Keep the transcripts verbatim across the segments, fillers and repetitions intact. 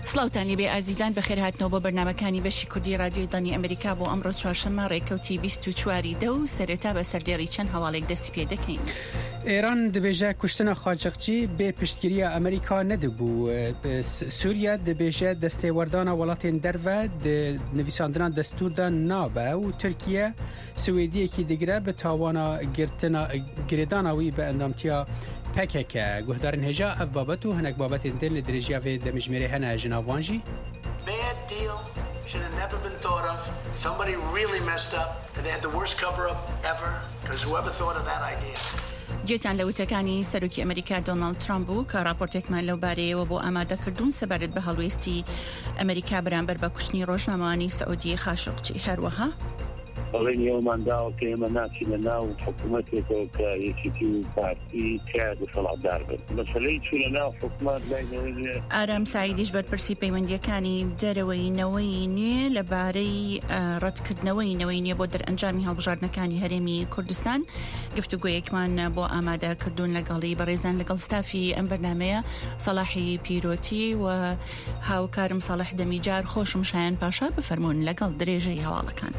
سڵاوتان لێبێ ئازیزان بەخێر هاتنەوە بۆ بەرنامەکانی بەشی کوردی رادیۆی دڵنی ئەمریکا بۆ ئەمڕۆ چوارشەممە ڕێکەوتی بیست و چواری دە و سەرەتا بە سەردێڕی چەند هەواڵێک دەستی پێ دەکەین. ئێران دەبێژە کوشتنە خاچەقچی بێ پشتگیریە ئەمریکا نەدەبوو. سووریا دەبێژە دەستێوەردانە وڵاتێن دەرڤە نویساندنا دەستوردا نابە و تورکیە سوێدیەکی دیگرە بە تاوانە گرێدانەوەی بە ئەندامتیا پەکێکە. گوهدارن هێژا ئەف بابەت و هەنێک بابەتێن دێن لە درێژیاوێ دەمژمێرێ هەنە ژناوانژی. Bad deal should have never been thought of. Somebody really messed up and they had the worst cover-up ever because whoever thought of that idea. گوێتان لە وتەکانی سەرۆکی ئەمریکا دۆناڵد ترامپ بوو کە راپۆرتێکمان لەو بارەیەوە بۆ ئامادەکردوون سەبارەت بە هەڵوێستی ئەمریکا بەرامبەر بە کوشتنی ڕۆژنامەوانی سەعودی خاشقچی. هەروەها بەڵێن ئێوەمانداوە کە ئێمە ناچی لە ناو حکوومەتێکەوە کە یەکێتی و پارتی تیا دەسەڵاتدار بن. مەسەلەی چوو لە ناو حکوومەت لاینەوەی ئارام سایدیش بەرپرسی پەیوەندیەکانی دەرەوەی نەوەی نوێ لەبارەی ڕەتکردنەوەی نەوەی نییە بۆ دەرئەنجامی هەڵبژاردنەکانی هەرێمی کوردستان گفتوگۆیەکمان بۆ ئامادەکردوون لەگەڵی بەڕێزان لەگەڵ ستافی ئەم بەرنامەیە سەلاحی پیرۆتی و هاوکارم ساڵح دەمیجار. خۆشم شایان پاشا بفەرمونون لەگەڵ درێژەی هەواڵەکان.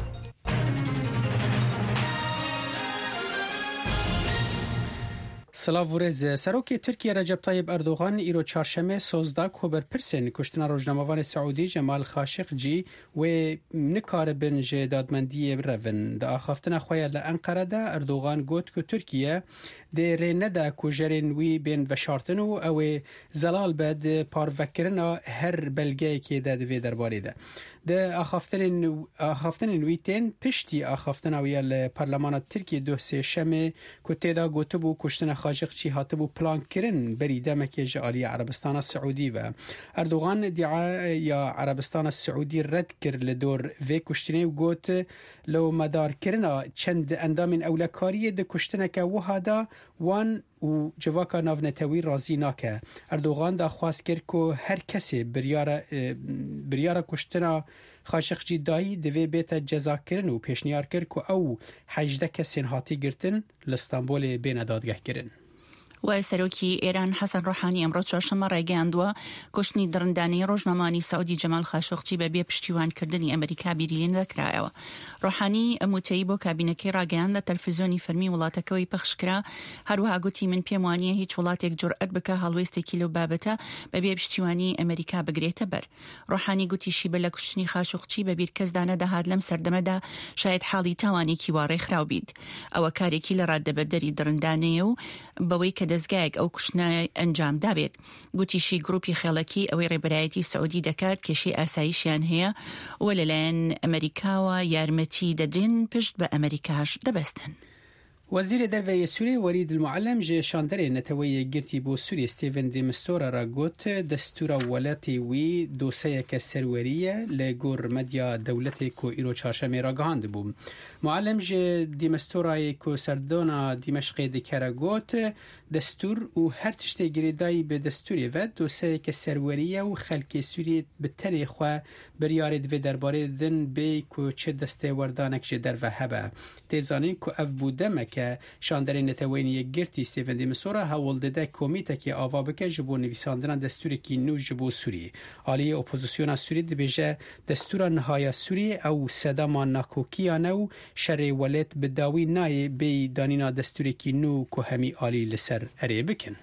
سلااو ورێز سەرۆکی تورکیا ڕەجەب تایب ئەردۆغان ئیرۆ چارشەمێ سۆزدا کۆبەرپرسên کوشتنا ڕۆژنامەوانی سەعودی جەمال خاشقجی وێ نکارە بن ژێ دادمەندیە برەڤن. دا ئاخافتنە خۆیان لە ئەنقەرەدا ئەردۆغان گوت کە تورکیە دێرێ نەدا کوژەرێن وی بێن بەشارتن و ئەوێ زەلال بەد پارڤەکردنا هەر بەلگەیەکێدا دەوێ دەربارەیدا. د ئاخافتنên wî tên piştî axaftina wî li Parlemana Tirkiye dosyê şemê ku têda gotibû kuştina Xaşiqçî hatibû plankirin berî demekê ji aliyê Erebistana Siûdî ve. Erdogan dîaya Erebistana Siûdî red kir li dor vê kuştinê û got li medarkirina çend endamên ewlekariyê di kuştineke wiha da wan û civaka navnetewî razî nake. Erdogan da xwast kir ku her kesê biryara biryara kuştina Xaşiqçî dayî divê bête cezakirin û pêşniyar kir ku ew hejde kesên hatî girtin li Stenbolê bêne dadgehkirin. و سەرۆکی ئێران حەسەن ڕۆحانی ئەمڕۆ چوارشەممە ڕێگەیاندووە کوشتنی دڕندانەی ڕۆژنامەوانی سەعودی جەمال خاشقچی بەبێ پشتیوانکردنی ئەمریکا بیریلێن دەکرایەوە. ڕۆحانی ئەموتەی بۆ کابینەکەی ڕاگەیان لە تەلەڤیزیۆنی فەرمی وڵاتەکەوەی پەخشکرا. هەروەها گوتی من پێم وانییە هیچ وڵاتێک جورئەت بکە هەڵوێستێکی لەو بابەتە بەبێ پشتیوانی ئەمریکا بگرێتە بەر. ڕۆحانی گوتیشی بە لە کوشتنی خاشقچی بەبیر کەسدا نەدەهات لەم سەردەمەدا شاید حاڵی تاوانێکی وا ڕێکخراو بیت. ئەوە کارێکی لە ڕادەبەردەری دڕندانەیە و بەوەی کە دەستگایەک ئەو کوشتنە ئەنجام دابێت. گوتیشی گروپی خێڵەکی ئەوەی ڕێبەرایەتی سەعودی دەکات کێشەی ئاساییشیان هەیە و لەلایەن ئەمریکاوە یارمەتی دەدرێن پشت بە ئەمریکاش دەبەستن. وەزیرە دەرەوەی سووریا وەرید المعلم ژێ شاندەرێ نەتەوەی گرتی بۆ سووریە ستیڤن دیمستۆرە ڕاگوت دەستورە وەلاتی وی دۆسەیەکە سەروەریە لە گۆڕ مەدیا دەولەتێک و ئیرۆ چارشەمێ ڕاگەهاند بوو. معلم ژێ دیمستۆرایە کو سەردۆنا دیمەشقێ دکەرە گوت دەستور و هەر تشتێ گرێدایی بە دەستوری ڤە دۆسەیەکە سەروەریە و خەلکی سووریە بتەنێ خوا بریارێ دوێ دەربارەی دن بێ کو چه دەستێ وەردانێک ژێ دەرڤە هەبە. تێزانین کو ئەف بوو دەمەکە شاندەرێ نەتەوەی یەکگرتی ستیڤن دیمستۆرە هەوڵ دەدە کۆمیتێکی ئاوا بکە ji بۆ نویساندنا دەستورێکی نو ji بۆ سووری. ئالیە ئۆپۆزیسیۆنا سووری دەبێژە دەستورە نهایە سووری ئەو سەدەما ناکۆکیانە و شەرێ وەلێت بەداوی نایە بێ دانینا دەستورێکی نو کو هەمی ئالی لەسەر ئەرێ بکن.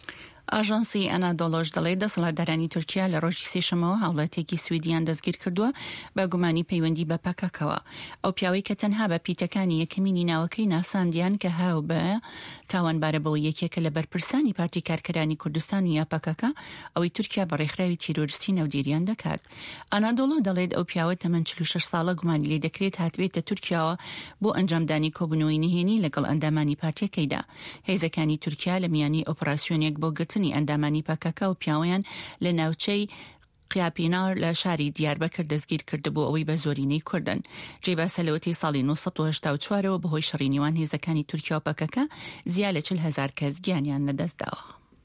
ئاژانسی ئەنادۆڵۆژ دەڵێ دەسەڵاتدارانی تورکیا لە ڕۆژی سێشەمەوە هاوڵاتێکی سویدیان دەستگیر کردووە بە گومانی پەیوەندی بە پەکەکەوە. ئەو پیاوەی کە تەنها بە پیتەکانی یەکەمینی ناوەکەی ناساندیان کە هاو بە تاوانبارە بەوە یەکێکە لە بەرپرسانی پارتی کارکەرانی کوردستان و یا پەکەکە ئەوەی تورکیا بە ڕێکخراوی تیرۆریستی نەودیریان دەکات. ئەنادۆڵۆ دەڵێت ئەو پیاوە تەمەن چل و شەش ساڵە گومانی لێ دەکرێت هاتبێتە تورکیاوە بۆ ئەنجامدانی کۆبوونەوەی نهێنی لەگەڵ ئەندامانی پارتیەکەیدا. هێزەکانی تورکیا لە میانی ئۆپراسیۆنێک بۆ گرتنی ئەندامانی پەکەکە و پیاوەیان لە ناوچەی قیاپینار لە شاری دیاربەکر دەستگیر کردبوو ئەوەی بە زۆرینەی کوردن. جێبا سەلەوەتی ساڵی نۆ سەد و هەشتا و چوارەوە بەهۆی شەڕی نێوان هێزەکانی تورکیا و پەکەکە زیاد لە چل هەزار کەس گیانیان لەدەستداوە.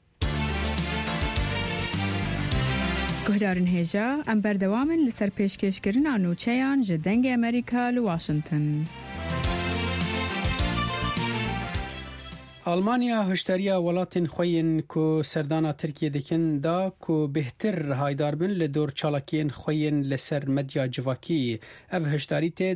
گوهدارن هێژا ئەم بەردەوامن لەسەر پێشکەشکردنا نوچەیان ji dengê Amerîka li Washington. آلمانیا هشداریا ولاتین خوین کو سردانا ترکیه دکن دا کو بهتر هایدار بن لدور چالاکین خوین لسر مدیا جواکی او هشداری ته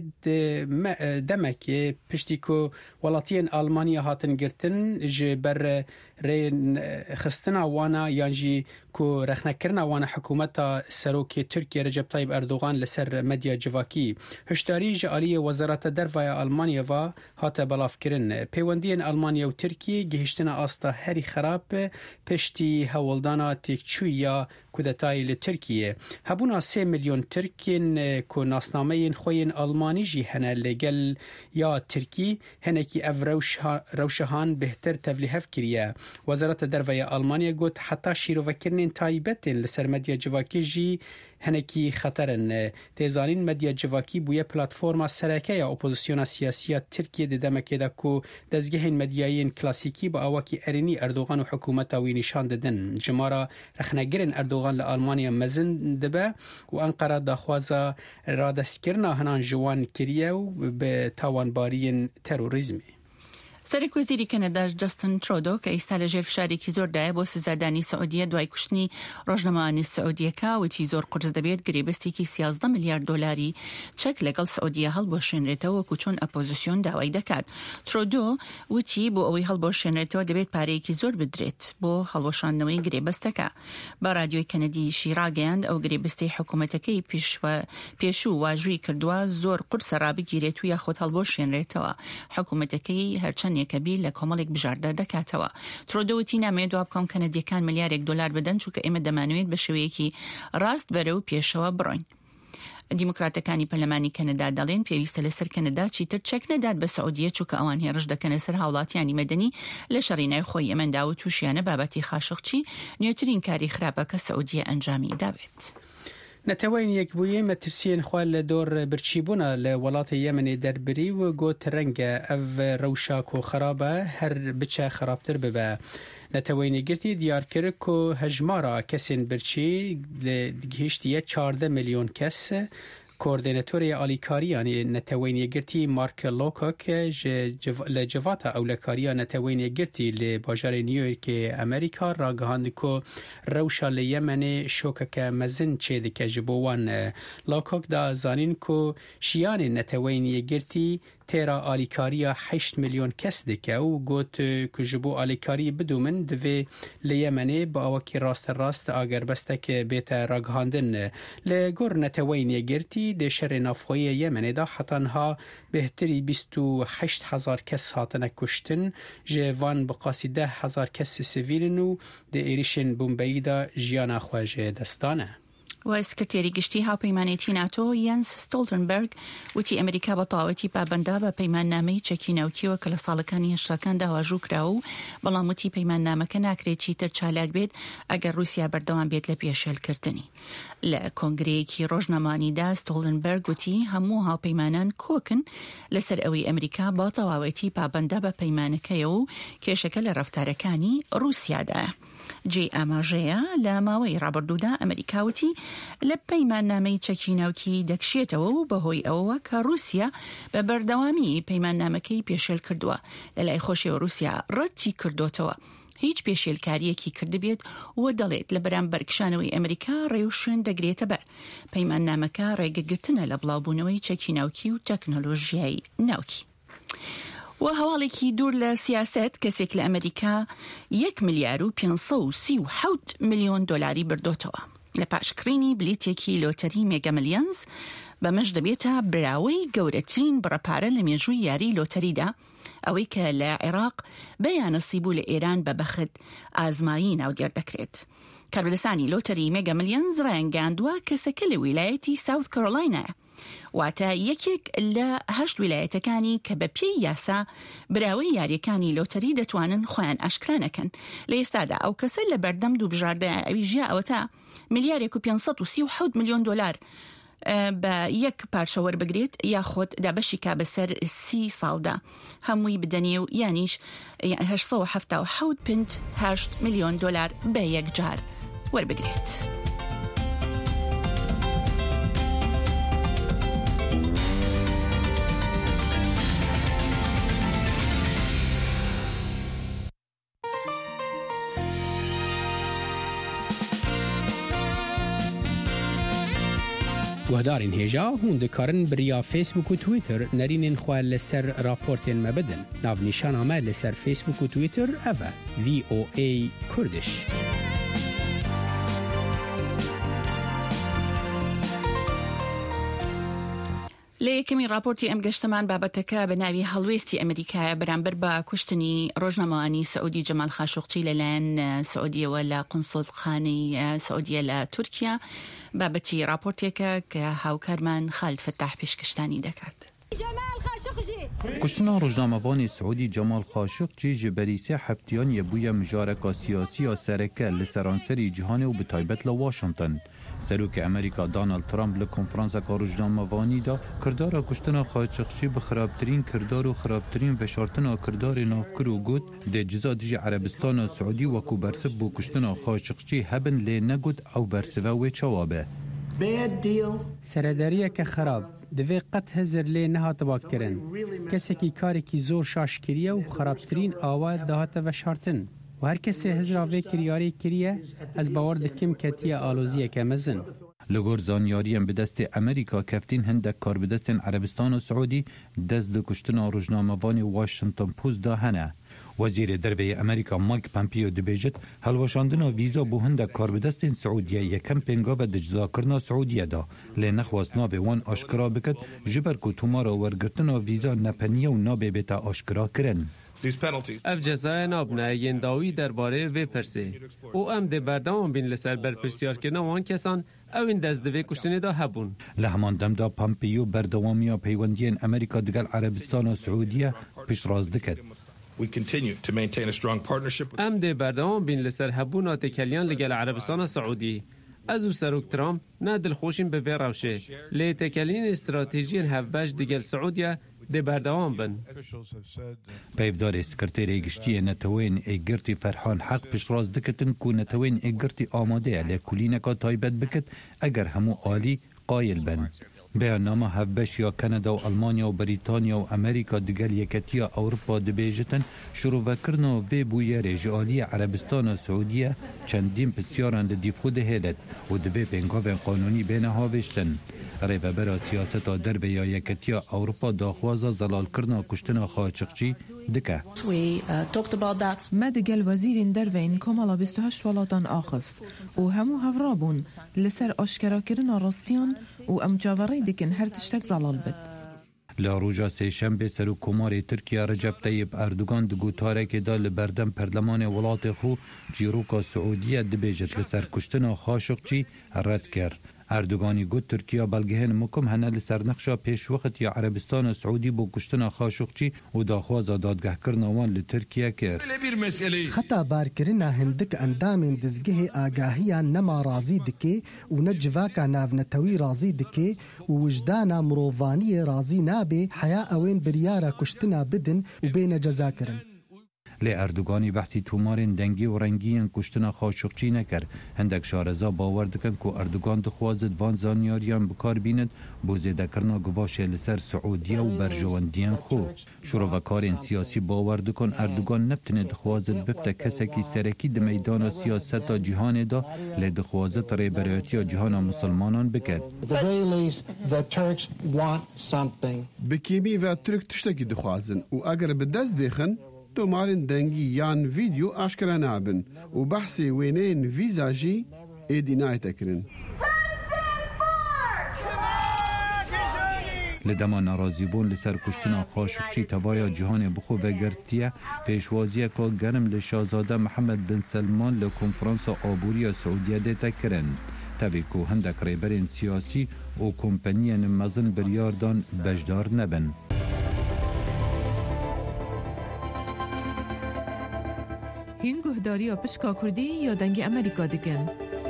دمک پشتی کو ولاتین آلمانیا هاتن گرتن جبر رین خستنا وانا یانجی کو رخنکرنا وانا حکومت سروک ترکیه رجب طیب اردوغان لسر مدیا جواکی هشداری جالی وزارت دروای آلمانیا و هات بلاف کرن پیوندین آلمانیا و ترکیه گهشتنا آستا هری خراب پشتی هولدانا تکچویا کودتای لترکیه هبونا سه میلیون ترکین کو ناسنامه خوین آلمانی جی هنه لگل یا ترکی هنکی او روشهان بهتر تبلیغ کریه وزارت دروای آلمانیا گوت حتی شیرو وکرنین تایبتین لسر مدیا جواکی جی هنکی خطرن تیزانین مدیا جواکی بویه پلاتفورما سرکه یا اپوزیسیون سیاسی ترکیه دمکه دا کو دزگهین مدیاین کلاسیکی با اواکی ارینی اردوغان و حکومت وی نشان ددن جمارا رخنگرین اردوغان لآلمانیا مزن دبه و انقره داخوازا رادستکرنا هنان جوان کریه و به تاوانبارین تروریزمی. سرک وزیری کانادا جاستن ترودو که ایستال جرف شارکی زور دای با سزادانی سعودیه دوای کشنی روزنامه‌نامه سعودیه که و تی زور قرض دبیرد گریبستی که سیازده میلیارد دلاری چک لگل سعودیه هل باشن رتو و کچون اپوزیسیون دعوی دکد. ترودو و تی با اوی هل باشن رتو دبیرد پاره که زور بدرید با هل باشن نوی گریبسته که با رادیوی کانادی شیراگند او گریبستی حکومت که پیش و پیشو واجوی کردوا زور قرص رابی گیرد و یا خود هل باشن رتو حکومت که هرچند کبیر لکاملک بجارده دکاتوا ترودو تی نامه دواب کام کانادیکان میلیارد دلار بدن چون که ایم دمانوید به شویی که راست بره و پیشوا بروین. دیموکراتەکانی پەرلەمانی کەنەدا دەڵێن پێویستە لەسەر کەنەدا چیتر چەک نەدات بە سعودیە چونکە ئەوان هێرش دەکەنە سەر هاوڵاتیانی مەدەنی لە شەڕینای خۆی ئەمەندا و تووشیانە بابەتی خاشقچی نوێترین کاری خراپە کە سعودیە ئەنجامی دابێت. نتوین یک بویه مترسین خوال دور برچیبونا لولات یمن دربری و گوت رنگ او روشاک و خرابه هر بچه خرابتر ببه. نتوین گرتی دیار کرد که هجمارا کسین برچی لگهشتیه چارده میلیون کس کوردیناتوری آلیکاری یعنی نتوینی گرتی مارک لوکاک لجواتا اولکاریا نتوینی گرتی لباجار نیویورک امریکا را گهاند کو روشا لیمن شوکک مزن چه دکه جبوان لوکاک دا زانین کو شیان نتوینی گرتی تیرا آلیکاریا هشت میلیون کس دکه و گوت کجبو آلیکاری بدو من دوی لیمنه با آوکی راست راست آگر بستک بیت راگهاندن لگور نتوینی گرتی ده شر نافخوی یمنه دا حتنها بهتری بیست و هشت هزار کس هاتنه کشتن جوان بقاسی ده هزار کس سویلن و ده ایریشن بومبایی دا جیانا خواج دستانه. و سکرتێری گشتی هاوپەیمانێتی ناتۆ یانس ستۆلتنبەرگ وتی ئەمریکا بە تاوەتی پابەندا بە پەیماننامەی چەکی ناوکیەوە کە لە ساڵەکانی هەشتاکان داواژوو کراوە و بەڵام وتی پەیماننامەکە ناکرێت چیتر چالاک بێت ئەگەر رووسیا بەردەوام بێت لە پێشێلکردنی. لە کۆنگرەیەکی ڕۆژنامەییدا ستۆلتنبەرگ وتی هەموو هاوپەیمانان کۆکن لەسەر ئەوەی ئەمریکا بە تەواوەتی پابەندا بە پەیمانەکەیە و کێشەکە لە ڕەفتارەکانی رووسیادایە. جێ ئاماژەیە لە ماوەی ڕابردوودا ئەمریکاوتی لە پەیماننامەی چەکی ناوکی دەکشێتەوە و بەهۆی ئەوە کە رووسیا بە بەردەوامی پەیماننامەکەی پێشێل کردووە لەلای خۆشیەوە رووسیا ڕەتی کردوتەوە هیچ پێشێلکاریەکی کردبێت و دەڵێت لە بەرامبەر کشانەوەی ئەمریکا ڕێو شوێن دەگرێتە بەر پەیماننامەکە ڕێگەگرتنە لە بڵاوبوونەوەی چەکی ناوکی و تەکنۆلۆژیای ناوکی. و هەواڵێکی دوور لە سیاست کەسێک لە ئەمریکا یەک ملیار و پێنج سەد و سی و حەوت میلیۆن دۆلاری بردۆتەوە لە پاشکڕینی بلیتێکی لۆتەری مێگا ملیۆنز بەمەش دەبێتە براوەی گەورەترین بڕەپارە لە مێژووی یاری لۆتەریدا ئەوەی کە لە عێراق بەیانەسی بوو لە ئێران بە بەخت ئازمایی ناودێر دەکرێت. کاربدەسانی لۆتەری مێگا ملیۆنز ڕایانگەاندووە کەسەکە لە ویلایەتی ساوت کارۆلاینایە واتە یەکێک لە هەشت ویلایەتەکانی کە بە پێی یاسا براوەی یاریەکانی لۆتەری دەتوانن خۆیان ئاشکرا نەکەن. لە ئێستادا ئەو کەسە لە بەردەم دوو بژاردە ئەوی ژیا ئەوەتە میلیارێک و پێنج سەد و سی و حەوت میلیۆن دۆلار بە یەک پارچە وەربگرێت یاخۆت دابەشی کا بەسەر سی ساڵدا هەمووی بدەنێ و یانیش هەشت سەد و هەفتاد و حەوت پنت هەشت میلیۆن دۆلار بە یەک جار وەربگرێت. گهدارین هجا هون دکارن بریا فیسبوک و تویتر نرینین خواه لسر راپورتین مبدن. ناو نشان آمه لسر فیسبوک و تویتر اوه وی او ای کردش. لێکەمی راپۆرتی ئەم گەشتەمان بابەتەکە بە ناوی هەڵوێستی ئەمریکایە بەرامبەر بە کوشتنی ڕۆژنامەوانی سعودی جەمال خاشوقچی لەلایەن سعودیەوە لە قونسڵخانەی سعودیە لە تورکیا بابەتی راپۆرتێکە کە هاوکارمان خالد فتاح پێشکەشتانی دەکات. کشتنا روزنامه‌وان سعودی جمال خاشقچی جبری سه هفتیان یبوی مجارکا سیاسی و سرکه لسرانسری جهان و بتایبت لواشنطن. سروک امریکا دانالد ترامپ لکنفرانس کا روزنامه‌وانی دا کردار کشتنا خاشقچی به خرابترین کردار و خرابترین وشارتنا کردار نافکرو گوت د جزادی عربستان و سعودی و کو برسب بو کشتنا خاشقچی هبن ل نگود او برسوه و چوابه. سرداریه که خراب دوی قط هزر لی نهات باک کرن کسی که کاری که زور شاش کریه و خرابترین آواد دهات و شارتن و هر کسی هزر آوه کریاری کریه از باور دکم کتیه آلوزیه که مزن لگور زانیاریم به دست امریکا کفتین هندک کار به دست عربستان و سعودی دست دکشتنا روزنامه‌وان واشنطن پوست دا هنه. وزیر دربه امریکا مایک پامپیو دبیجت هلوشاندنا ویزا بو هندک کار به دست سعودیه یکم پنگا و دجزا کرنا سعودیه دا لنخواست نابه وان آشکرا بکد جبر کو تومارا ورگرتنا ویزا نپنیه و نابه بیتا آشکرا کرن. اف جزای نابنه ینداوی درباره وی پرسه او ام ده بردام بین لسر برپرسیار که نوان کسان او این دست دوی کشتنی دا هبون. لهمان دم دا پامپیو بردوامیا پیوندین امریکا دگل عربستان و سعودیه پیش راز دکد. ام ده بردام بین لسر هبون آت کلیان لگل عربستان و سعودی. از او سروک ترامپ نه دلخوشین به بیروشه لی تکلین استراتیجین هفبش دگل سعودیه ده بردوام بن. پیفدار سکرتری گشتی نتوین ایگرتی فرحان حق پیش راز دکتن کو نتوین ایگرتی آماده علی کلینکا تایبت بکت اگر همو عالی قایل بن. بیاننامه هفبش یا کانادا و آلمانیا و بریتانیا و امریکا دگل یکتیا اروپا دبیجتن شروع وکرنا وی بوی رجالی عربستان و سعودیه چندین پسیاران دیف خود هلت و دوی پنگاو قانونی بین هاوشتن. ریبه برا سیاست در و یا یکتیا اروپا داخوازا زلال کرنا کشتنا خاشقچی دکه. ما دگل وزیر دروین کاملا بیست و هشت ولاتان آخف و همو هفرابون لسر آشکرا کرنا راستیان و امجاوری دکن هر تشتک زلال بد. لاروجا سه شنبه سرو کمار ترکیه رجب طیب اردوگان دگو تارک دا لبردم پرلمان ولات خو جیروکا سعودیه دبیجت لسر کشتنا خاشقچی رد کرد. اردوگانی گوت ترکیه بلگهن مکم هنه لسر نقشا پیش وقت یا عربستان و سعودی بو کشتنا خاشقچی و داخواز دادگه کرنوان لترکیه کرد. خطا بارکرنا هندک اندام دزگه آگاهی نما رازی دکه و نجواکا ناونتوی رازی دکه و وجدانا مروفانی رازی نابه حیا اوین بریارا کشتنا بدن و بین جزا کرن. لی اردوگانی بحثی تومارین دنگی و رنگیین کشتنا خاشقچی نکر. هندک شارزا باور دکن که اردوگان دخوازد وان زانیاریان بکار بیند بو زیده کرنا گواشه لسر سعودیه و برجواندین خو. شروع و کارین سیاسی باور دکن اردوگان نبتنه دخوازد ببتا کسکی سرکی د میدان سیاست جهان دا لی دخوازد ریبریاتی جهان مسلمانان بکد. بکیمی و ترک تشتکی دخوازن و اگر به دست بخن تومارن دنگی یان ویدیو آشکرا نابن و بحثی وینین ویزاجی ایدی نایتا کرن. لدما ناراضی بون لسر کشتنا خاشقچی توایا جهان بخو و گرتیه پیشوازیه که گرم لشاهزاده محمد بن سلمان لکنفرانس آبوری سعودیه دیتا کرن. تاوی که هندک ریبرین سیاسی و کمپنیان مزن بریاردان بجدار نبن. هین گهداری یا پشکا کردی یا دنگ امریکا دکن.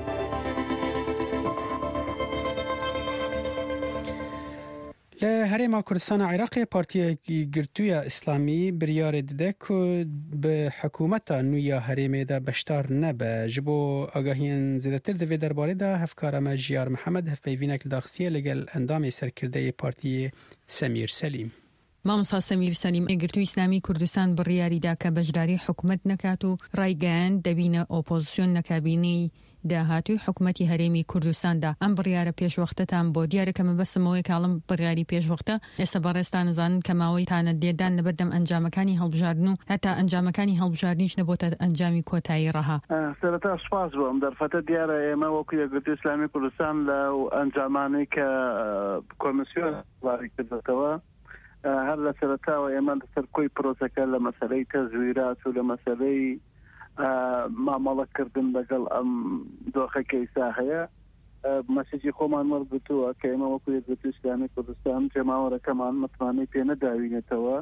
لهرما کردستان عراق پارتی گرتوی اسلامی بریار دده که به حکومت نویا هرمی ده بشتار نبه جبو آگاهین زیدتر دوی درباره ده هفکار مجیار محمد هفپیوینک دارخسیه لگل اندام سرکرده پارتی سمیر سلیم. مامۆستا سەمیر سەلیم ئەگرتووی ئیسلامی کوردستان بڕیاریدا کە بەشداری حکوومەت نەکات و ڕایگەیاند دەبینە ئۆپۆزیسیۆن نەکابینەی داهاتوی حکوومەتی هەرێمی کوردستاندا ئەم بڕیارە پێشوەختتان بۆ دیارەکە مەبەستمەوەی کاڵم بڕیاری پێشوەختە ئێستا بەڕێستان نزانن کە ماوەی تانە دێدان لەبەردەم ئەنجامەکانی هەڵبژاردن و هەتا ئەنجامەکانی هەڵبژاردنیش نەبووتە ئەنجامی کۆتایی ڕەها. سەرەتا سوپاس بۆم دەرفەتە دیارە ئێمە وەکو یەکگرتووی ئیسلامی کوردستان لە ئەنجامانەی کە کۆمیسیۆن واری کردێتەوە هەر لە سەرەتاوە ئێمە لەسەر کۆی پرۆسەکە لە مەسەلەی تەزویرات و لە مەسەلەی مامەڵەکردن لەگەڵ ئەم دۆخەکە ئیسا هەیە مەسیجی خۆمان وەرگرتووە کە ئێمە وەکو یەکگرتووی ئیسلامی کوردستان جێماوەرەکەمان متمانەی پێ نەداوینێتەوە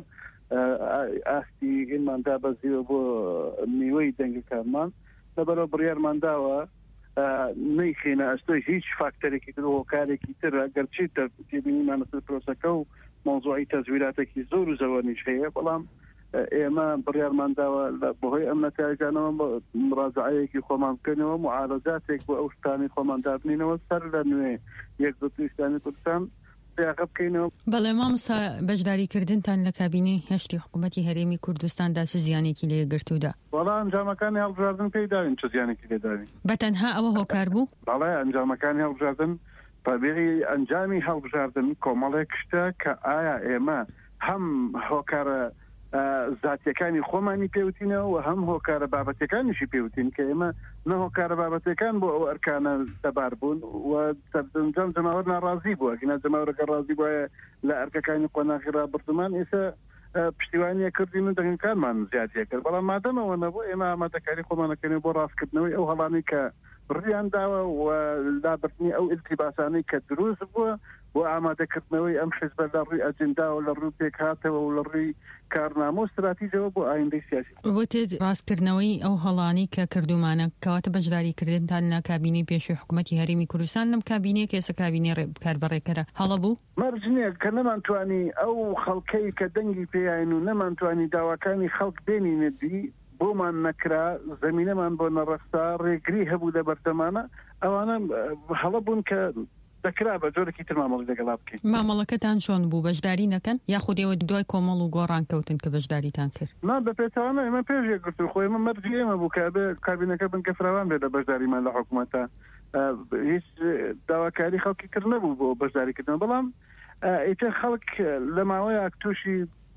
ئاستی ئینماندا بەزیوە بۆ میوەی دەنگەکانمان لەبەرەوە بڕیارمانداوە نەیخێنە ئەستۆی هیچ فاکتەرێکی تر هۆکارێکی تر گەرچی تێبینیمانە سەر پرۆسەکە و مۆزوعی تەزویراتێکی زۆر و زەوەنیش هەیە بەڵام ئێمە بڕیارمانداوە بەهۆی ئەم نەتایجانەوە مڕاجعەیەکی خۆمان بکەنەوە معارەزاتێک بۆ ئەو شتانی خۆمان دابنینەوە سەر لە نوێ یەکگرتووی ئیسلامی کوردستان سیاق بکەینەوە. بەڵێ مامۆستا بەشداریکردنتان لە کابینەی هەشتی حکوومەتی هەرێمی کوردستاندا چ زیانێکی لێگرتوودا؟ وەڵا ئەنجامەکانی هەڵبژاردن پێداوین چ زیانێکی لێداوین. بەتەنها ئەوە هۆکار بوو؟ بەڵێ ئەنجامەکانی هەڵبژاردن طبیعی ئەنجامی هەڵبژاردن کۆمەڵێک شتە کە ئایا ئێمە هەم هۆکارە زاتیەکانی خۆمانی پێوتینەوە و هەم هۆکارە بابەتەکانیشی پێوتین کە ئێمە نە هۆکارە بابەتەکان بۆ ئەو ئەرکانە دەبار بوون و سەردەنجام جەماوەر ناڕازی بووە گەنا جەماوەرەکە ڕازی بووە لە ئەرکەکانی قۆناغی ڕابردومان ئێستا پشتیوانیە کردین و دەنگەکانمان زیادیە کرد بەڵام مادەمەوە نەبوو ئێمە ئامادەکاری خۆمانەکەین بۆ ڕاستکردنەوەی ئەو هەڵانی کە ڕیان داوە و لابردنی ئەو ئیلتیباسانەی کە دروست بووە بۆ ئامادەکردنەوەی ئەم حزبە لە ڕووی ئەجندا و لە ڕووی پێک هاتەوە و لە ڕووی کارنامە و استراتیژەوە بۆ ئایندەی سیاسی. وتێت ڕاستکردنەوەی ئەو هەڵانی کە کردومانە کەواتە بەشداریکردنتان لە کابینەی پێشووی حکوومەتی هەرێمی کوردستان لەم کابینەیە کە ئێستا کابینەی بەڕێکەرە هەڵە بوو؟ مەرج نییە کە نەمانتوانی ئەو خەڵکەی کە دەنگی پێیان و نەمانتوانی داواکانی خەڵک بێنینەدی بۆمان نەکرا زمینەمان بۆ نەڕەخسا ڕێگری هەبوو لە بەردەمانە ئەوانە هەڵە بوون کە دەکرا بە جۆرەی تر مامەڵی لەگەڵا بکەین. مامەڵەکەتان چۆن بوو بەشداری نەکەن یاخود ئێوە دوای کۆمەڵ و گۆڕان کەوتن کە بەشداریتان کرد؟ نا بە پێچوانە ئێمە پێش یەکگرتووی خۆ ئێمە مەرجی ئێمە بوو کە بێ کابینەکە بن کە فراوان بێت لە بەشداریمان لە حکوومەتە هیچ داواکاری خەڵکی کرد نەبوو بۆ بەشداریکردن بەڵام ئیتر خەڵک لە ماوەیە تووشی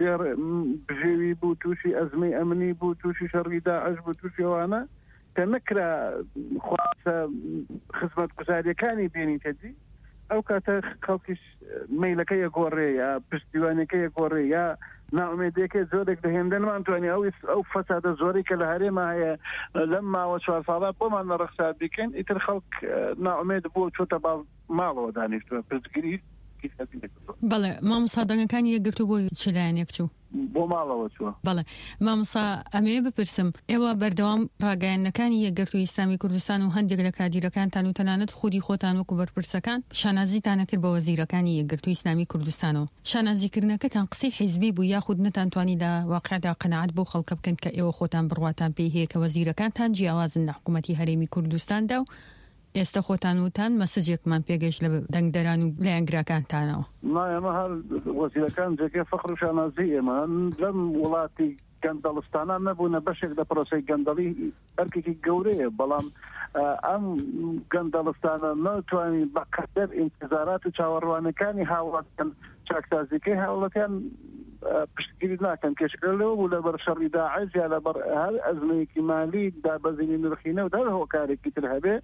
بژێوی بوو تووشی ئەزمەی ئەمنی بوو تووشی شەڕی داعش بوو تووشی ئەوانە کە نەکرا خواسە خزمەت گوزاریەکانی بێنی تەدی ئەو کاتە خەڵکیش مەیلەکە یەگۆڕێ یا پشتیوانەکە یەگۆڕێ یا ناومێدیەکە زۆرێک دەهێندە نمانتوانی ئەو ئەو فەسادە زۆری کە لە هەرێمە هەیە لەم ماوە چوار ساڵات بۆمان نەڕەخسا بکەین ئیتر خەڵک ناومێد بوو چۆتە ماڵەوە دانیشتووە پشتگیری بەڵێ مامۆستا دەنگەکانی یەکگرتوو بۆ چ لایەنێک چوو؟ بۆ ماڵەوە چووە. بەڵێ مامۆستا ئەمەیە بپرسم ئێوە بەردەوام ڕاگەیاندنەکانی یەکگرتووی ئیسلامی کوردستان و هەندێک لە کادیرەکانتان و تەنانەت خودی خۆتان وەکو بەرپرسەکان شانازیتانە کرد بە وەزیرەکانی یەکگرتووی ئیسلامی کوردستانەوە شانازیکردنەکەتان قسەی حیزبی بوو یاخود نەتانتوانی لە واقعدا قەناعەت بۆ خەڵکە بکەن کە ئێوە خۆتان بڕواتان پێی هەیە کە وەزیرەکانتان جیاوازن لە حکوومەتی هەرێمی کوردستاندا و ئێستا خۆتان وتان مەسەجێکمان پێگەشت لە دەنگدەران و لایەنگراکانتانەوە؟ ئێمە هەر وەزیرەکان جێگەی فەخر و شانازی ئێمە لەم وڵاتی گەندەڵستانە نەبوونە بەشێک لە پرۆسەی گەندەڵی ئەرکێکی گەورەیە بەڵام ئەم گەندەڵستانە نەتوانی بەقەدەر ئینتیزارات و چاوەڕوانەکانی هاوڵاتیان چاکسازیەکەی هاوڵەتیان پشتگیری ناکەن کێشەکە لەوە بوو لەبەر شەڕی داعش یا لەبەر هەر ئەزمەیەکی مالی دابەزینی نرخینە و دەر هۆکارێکی تر هەبێ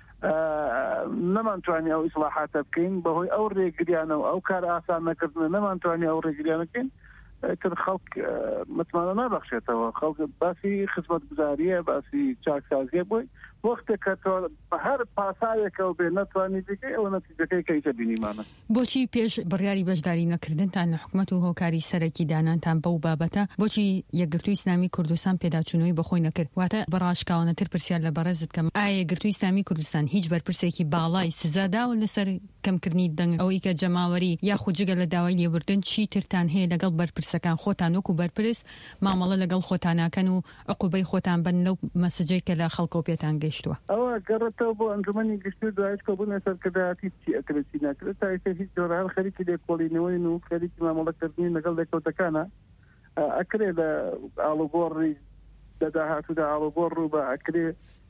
نەمانتوانی ئەو ئیسلاحاتە بکەین بەهۆی ئەو ڕێگریانە و ئەو کار ئاسان نەکردنە نەمانتوانی ئەو ڕێگریانەکەین تر خەڵک متمانە نابەخشێتەوە خەڵک باسی خزمەت گوزاریە باسی چاکسازیە بووی وەختێک کە تۆ هەر پاسایەکەوە بێ نەتوانی دیکەی ئەوە نەتیجەکەی کەیتە بینیمانە. بۆچی پێش بڕیاری بەشداری نەکردنتان لە حکوومەت و هۆکاری سەرەکی دانانتان بەو بابەتە بۆچی یەکگرتووی ئیسلامی کوردستان پێداچوونەوەی بەخۆی نەکرد؟ واتە بەڕاشکاوانەتر پرسیار لە بەڕێزت کەم ئایا یەکگرتووی ئیسلامی کوردستان هیچ بەرپرسێکی باڵای سزاداوە لەسەر کەمکردنی دەنگ ئەوەی کە جەماوەری یاخود جگە لە داوای لێبوردن چی ترتان هەیە لەگەڵ بەرپرسەکان خۆتان وەکو بەرپرس مامەڵە لەگەڵ خۆتاناکەن و عقوبەی خۆتان بن لەو مەسەجەی کە لە خەڵکۆ پێتان گەیشتووە؟ ئەوە گەڕێتەوە بۆ ئەنجومەنی گشتی دوایش کۆبوونە سەرکردایەتی چی ئەکرێتی ناکرێت تا ئێستا هیچ جۆرە هەر خەریکی لێکۆڵینەوەین و خەریکی مامەڵەکردنی لەگەڵ لێکەوتەکانە ئەکرێ لە ئاڵوگۆڕی لە داهاتوودا ئاڵوگۆڕ ڕوو بە ئەکرێ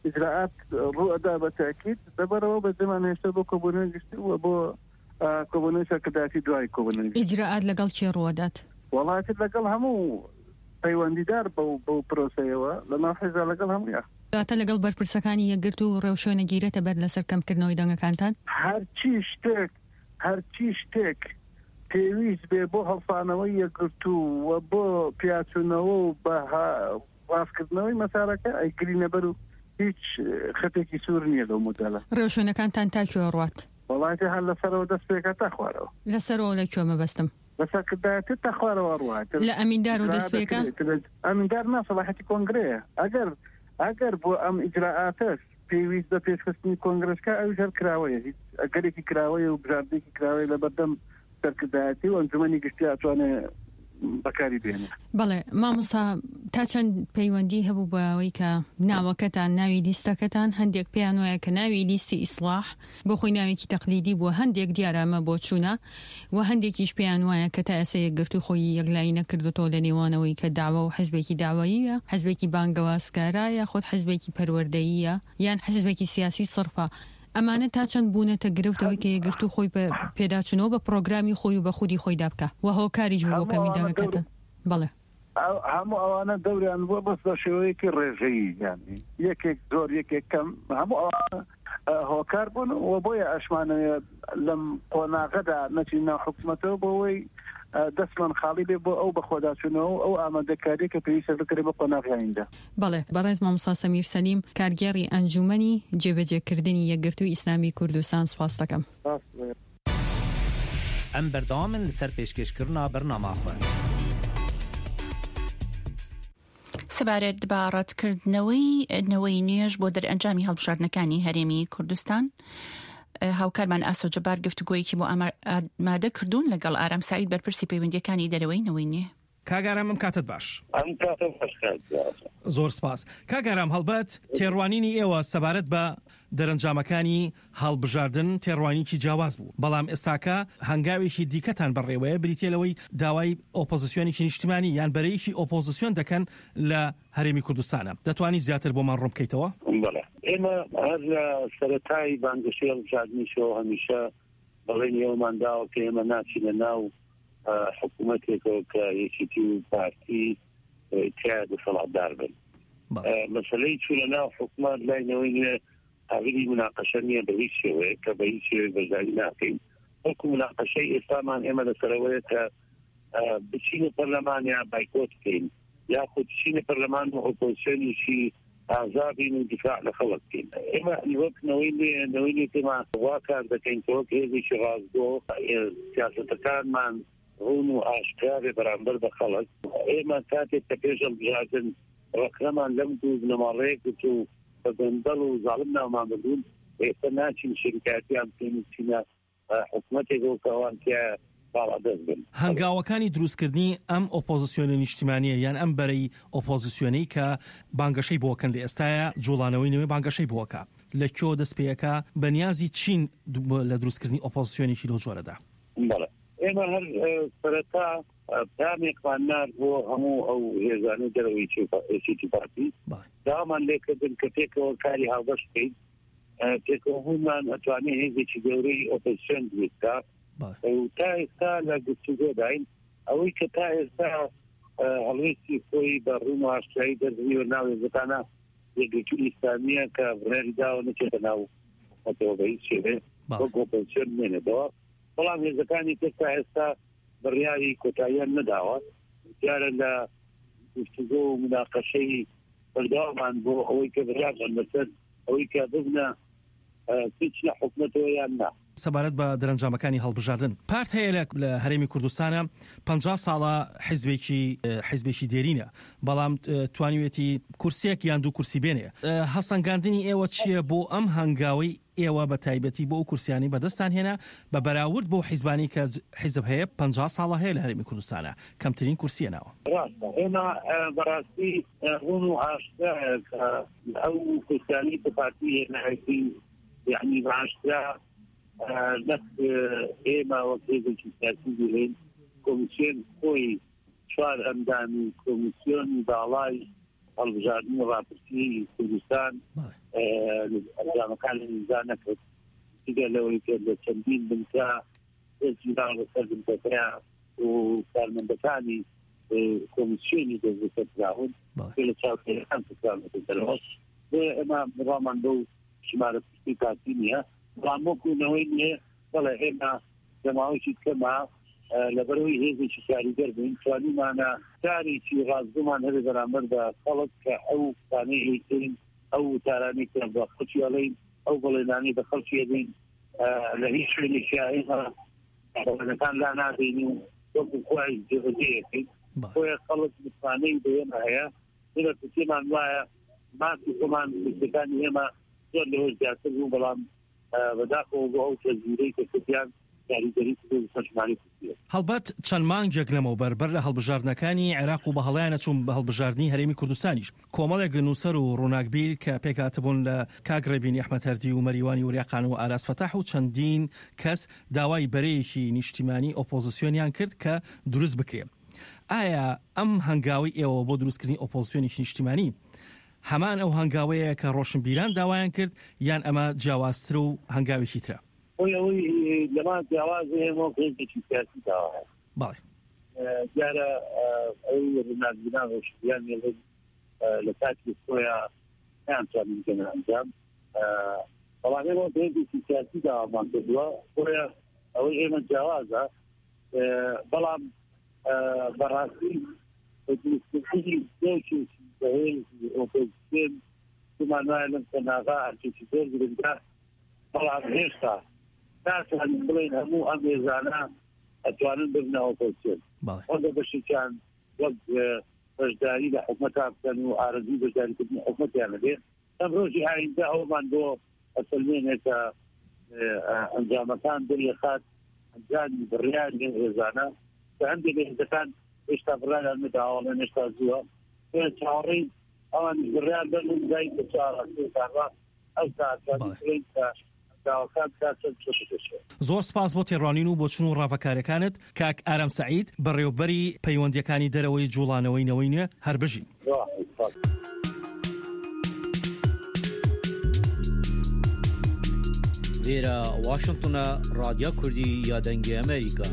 إجراءات رؤى بالتأكيد دبروا بزمان يشتبه كوبونين جستوا بو كوبونين شكداتي دواي كوبونين إجراءات لقل شي روادات والله كده لقل همو تايوان دار بو بو بروسيوا لما حيزا لقل همو يا تا لقل برپرسەکانی یەکگرتو ڕێوشۆنە گیرێتە بەر لەسەر کەمکردنەوەی دەنگەکانتان هەرچی شتێک هەرچی شتێک پێویست بێ بۆ هەڵسانەوەی یەکگرتو و بۆ پیاچوونەوە و بە ڕاستکردنەوەی مەسارەکە ئەیگرینە بەر و هیچ خەتێکی سوور نییە لەو مودەلە. ڕێوشۆنەکانتان تا کوێ ڕوات؟ وڵاتی هەر لەسەرەوە دەست پێکە تا خوارەوە. لەسەرەوە لە کوێ مەبەستم؟ لەسەرکردایەتی تا خوارەوە ڕوات. لە ئەمیندار و دەست پێکە؟ ئەمیندار نا سەلاحەتی کۆنگرەیە. ئەگەر ئەگەر بۆ ئەم ئیجراعاتەش پێویست بە پێشخستنی کۆنگرسکە ئەویش هەر کراوەیە هیچ ئەگەرێکی کراوەیە و بژاردێکی کراوەیە لە بەردەم سەرکردایەتی و ئەنجومەنی گشتی ئەتوانێت بەکاری بێنێ. بەڵێ مامۆستا تا چەند پەیوەندی هەبوو بە ئەوەی کە ناوەکەتان ناوی لیستەکەتان هەندێک پێیان وایە کە ناوی لیستی ئیسلاح بۆ خۆی ناوێکی تەقلیدی بووە هەندێک دیارەمە بۆ چوونە و هەندێکیش پێیان وایە کە تا ئێستا یەکگرتو خۆی یەکلایی نەکردوتەوە لە نێوانەوەی کە داوا و حزبێکی داواییە حزبێکی بانگەوازکارایە خۆت حزبێکی پەروەردەییە یان حزبێکی سیاسی سرفە. ئەمانە تا چەند بوونەتە گرفتەوەی کە یەکگرتو خۆی بە پێداچنەوە بە پرۆگرامی خۆی و بە خودی خۆی دابکە و هۆکاریش بۆ کەمی دەنگەکەتە. بەڵێ هەموو ئەوانە دەوریان بووە بەس بە شێوەیەکی ڕێژەیی یانی یەکێک زۆر یەکێک کەم هەموو ئەوانە هۆکار بوون و بۆیە ئەشمانەیە لەم قۆناغەدا نەچین ناو حکوومەتەوە بۆەوەی دەستمان خاڵی بێ بۆ ئەو بەخۆداچوونەوە ئەو ئامادەکاری کە پێویستە بکرێت بە قۆناغیاندا. بەڵێ بەڕێز مامۆستا سەمیر سەلیم کارگێڕی ئەنجومەنی جێبەجێکردنی یەکگرتووی ئیسلامی کوردستان سوپاس دەکەم. ئەم بەردەوامن لەسەر پێشکەشکردنا بەرنامەخۆ. سەبارەت بە ڕەتکردنەوەی نەوەی نوێژ بۆ دەرئەنجامی هەڵبژاردنەکانی هەرێمی کوردستان هاوکارمان ئاسۆ جەبار گفتوگۆیەکی بۆ ئامادە کردوون لەگەڵ ئارام سعید بەرپرسی پەیوەندیەکانی دەرەوەی نەوەی نوێ. کاگارام ئەم کاتت باش زۆر سپاس. کاگارام هەڵبەت تێڕوانینی ئێوە سەبارەت بە دەرەنجامەکانی هەڵبژاردن تێڕوانیکی جیاواز بوو بەڵام ئێستاکە هەنگاوێکی دیکەتان بەڕێوەیە بریتێلەوەی داوای ئۆپۆزیسیۆنێکی نیشتیمانی یان بەرەیەکی ئۆپۆزیسیۆن دەکەن لە هەرێمی کوردستانە. دەتوانی زیاتر بۆمان ڕوون بکەیتەوە؟ بەڵێ ئێمە هەر لە سەرەتای بانگەشەی هەڵبژاردنیشەوە هەمیشە بەڵێن ئێوەمان داوە کە ئێمە ناچینە ناو حکوومەتێکەوە کە یەکێتی و پارتی تیا دەسەڵاتدار بن. مەسەلەی چوونە ناو حکوومەت لای نەوەی هاویری مناقەشە نییە بە هیچ شێوەیە کە بە هیچ شێوەیە بەرگری ناکەین. وەکو مناقەشەی ئێستامان ئێمە لەسەرەوەیە کە بچینە پەرلەمانیا بایکۆت بکەین یاخود بچینە پەرلەمان و ئۆپۆزیسیۆنیشی ئازابین و دیفاع لە خەڵک بکەین. ئێمە وەک نەوەی نەوەی پێمان وا کار دەکەین کە وەک هێزێکی ڕاستگۆ سیاسەتەکانمان ڕوون و ئاشکارێ بەرامبەر بە خەڵک. ئێمە کاتێک کە پێش هەڵبژاردن ڕەقەمان لەم دوو بنەماڵەیەک و بە گەندەڵ و زاڵم ناومان ببوون ئێستا ناچین شریکاتیان بکەین چینە حکوومەتێکەوە کە ئەوان تیا باڵادەست بن. هەنگاوەکانی دروستکردنی ئەم ئۆپۆزیسیۆنە نیشتیمانیە یان ئەم بەرەی ئۆپۆزیسیۆنەی کە بانگەشەی بۆکەن لە ئێستاە جوڵانەوەی نوێ بانگەشەی بۆکە لە کۆ دەست پێیەکە بەنیازی چین لە دروستکردنی ئۆپۆزیسیۆنێکی لەو جۆرەدا؟ بەڵێ ئێمە هەر سەرەتا پامێکمان نار بۆ هەموو ئەو هێزانەی دەرەوەی پارتی داوامان لێکردن کە پێکەوە کاری هاوبەش بکەین پێکەوە بوومان ئەتوانێت هێزێکی گەورەی ئۆپۆزیسیۆن بکە و تا ئێستا لە گفتوگۆداین ئەوەی کە تا ئێستا هەڵوێستی خۆی بە ڕوون و ئاشتایی دەردنیوە ناو هێزەکانە یەکگرتووی ئیسلامیە کە بڕیاری داوە نەچێتە ناو حکوومەتەوە بە هیچ شێوێ وەک ئۆپۆزیسیۆن بمێنێتەوە. بەڵام هێزەکانی تر تا ئێستا بڕیاری کۆتاییان نەداوە دیارە لە گفتوگۆ و مناقەشەی بەردەوامان بۆ ئەوەی کە بڕیار بەسەر ئەوەی کە ببنە هیچ لە حکوومەتەوە یان نا. سەبارەت بە دەرەنجامەکانی هەڵبژاردن پارت هەیە لە هەرێمی کوردستانە پەنجا ساڵە حیزبێکی حیزبێکی دێرینە بەڵام توانیوێتی کورسێک یان دوو کورسی بێنێ. هەسەنگاندنی ئێوە چییە بۆ ئەم هەنگاوی ئێوە بە تایبەتی بۆ ئەو کورسیانی بەدەستان هێنا بە بەراورد بۆ حیزبانی کە حیزب هەیە پەنجا ساڵە هەیە لە هەرێمی کوردستانە کەمترین کورسیە ناوە؟ ڕاستە ئێمە بەڕاستی ڕوون و ئاشکرا ئەو کورسیانی کە پارتی هێناهێتی یعنی بەئاشکرا نەک ئێمە وەک هێزێکی سیاسی بڵێن کۆمیسیۆن خۆی چوار ئەندامی کۆمیسیۆنی باڵای هەڵبژاردنی ڕاپرسی کوردستان ئەنجامەکان لە نیزا نەکرد دیگە لەوەی کرد لە چەندین بنکە جیران لەسەر بنکەکەیان و کارمەندەکانی کۆمیسیۆنی دەستبەکردراون لە چاوکێرەکان تکرارەکەن ئێمە ڕامان بەو ژمارە پشتی کاتی نییە بەڵام وەکوونەوەی نییە بەڵێ ئێمە لەماوەیەکی کەما لەبەرەوەی هێزێکی کاریگەر بووین توانیمانە کارێکی ڕازگومان هەبێ بەرامبەر بە خەڵک کە ئەو کانەی هێزین ئەو وتارانەی کە بە خەڵکی ئەڵێین ئەو بەڵێنانی بە خەڵکی ئەدەین لە هیچ شوێنێکی ئێمە بەڵێنەکان لا نادەین و وەکو خۆی جێبەجێیەکەین خۆی خەڵک متمانەی بەێمە هەیە لە پرسیمان وایە ماسی خۆمان پرسەکانی ئێمە زۆر لەوەش زیاتر بوو بەڵام بەداخەوە بۆ ئەو تەزویرەی کە کردیان کاریگەری سەرشماری کوردیە هەڵبەت چەند مانگێک لەمەوبەر بەر لە هەڵبژاردنەکانی عێراق و بە هەڵەیانە چوون بە هەڵبژاردننی هەرێمی کوردستانیش کۆمەڵێک نووسەر و ڕووناکبیر کە پێکهاتبوون لە کاگڕێبینی ئەحمەد هەردی و مەریوانی وریاقان و ئاراس فەتاح و چەندین کەس داوای بەرەیەکی نیشتیمانی ئۆپۆزیسیۆنیان کرد کە دروست بکرێن ئایا ئەم هەنگاوی ئێوە بۆ دروستکردنی ئۆپۆزیسیۆنێکی نیشتیمانی هەمان ئەو هەنگاوەیە کە ڕۆشنبیران داوایان کرد یان ئەمە جیاوازتر و هەنگاوێکی ترە ئەوی لەمان جیاواز هێمە هێزێکی سیاسی داوایە باڵێ دیارە ئەوی ڕووناکبیران ڕۆشنبیران لە کاتی خۆیان نەیانتوانین بکەن ئەنجام بەڵام ئێمە هێزێکی سیاسی داوامان کردووە خۆیان ئەوەی ئێمە جیاوازە بەڵام بەڕاستی دروستکردنی دۆشێکی بەهێزی ئۆپۆزیسیۆن تومان وایە لەم سەناغا هەرچێکی زۆر گرنگە بەڵام هێشتا ناتوانین بڵێن هەموو ئەم هێزانە ئەتوانن ببنە ئۆپۆزیسیۆن ئەوەندە بەشێکیان وەک بەشداری لە حکومەتان بکەن و ئارەزوی بەشداریکردنی حکومەتیان هەبێت ئەم ڕۆژی ئایندە ئەومان بۆ ئەسەلمێنێکە ئەنجامەکان دەریەخات ئەنجامی بڕیاری لەم هێزانە کە هەندێک هێزەکان هێشتا بڕیاریان نەداوەڵێن هێشتا زووە چاوەڕێی ئەوان بڕیار دەن و دای کە چاڕاستێکانڕا ئەو ساعتوانین کە زۆر سپاس بۆ تێڕوانین و بۆ چون و ڕاوەکارەکانت کاک ئارام سەعید بەڕێوەبەری پەیوەندیەکانی دەرەوەی جوڵانەوەی نەوەینە هەر بژین لێرە واشنگتنە رادیۆ کوردی یادەنگی ئەمریکا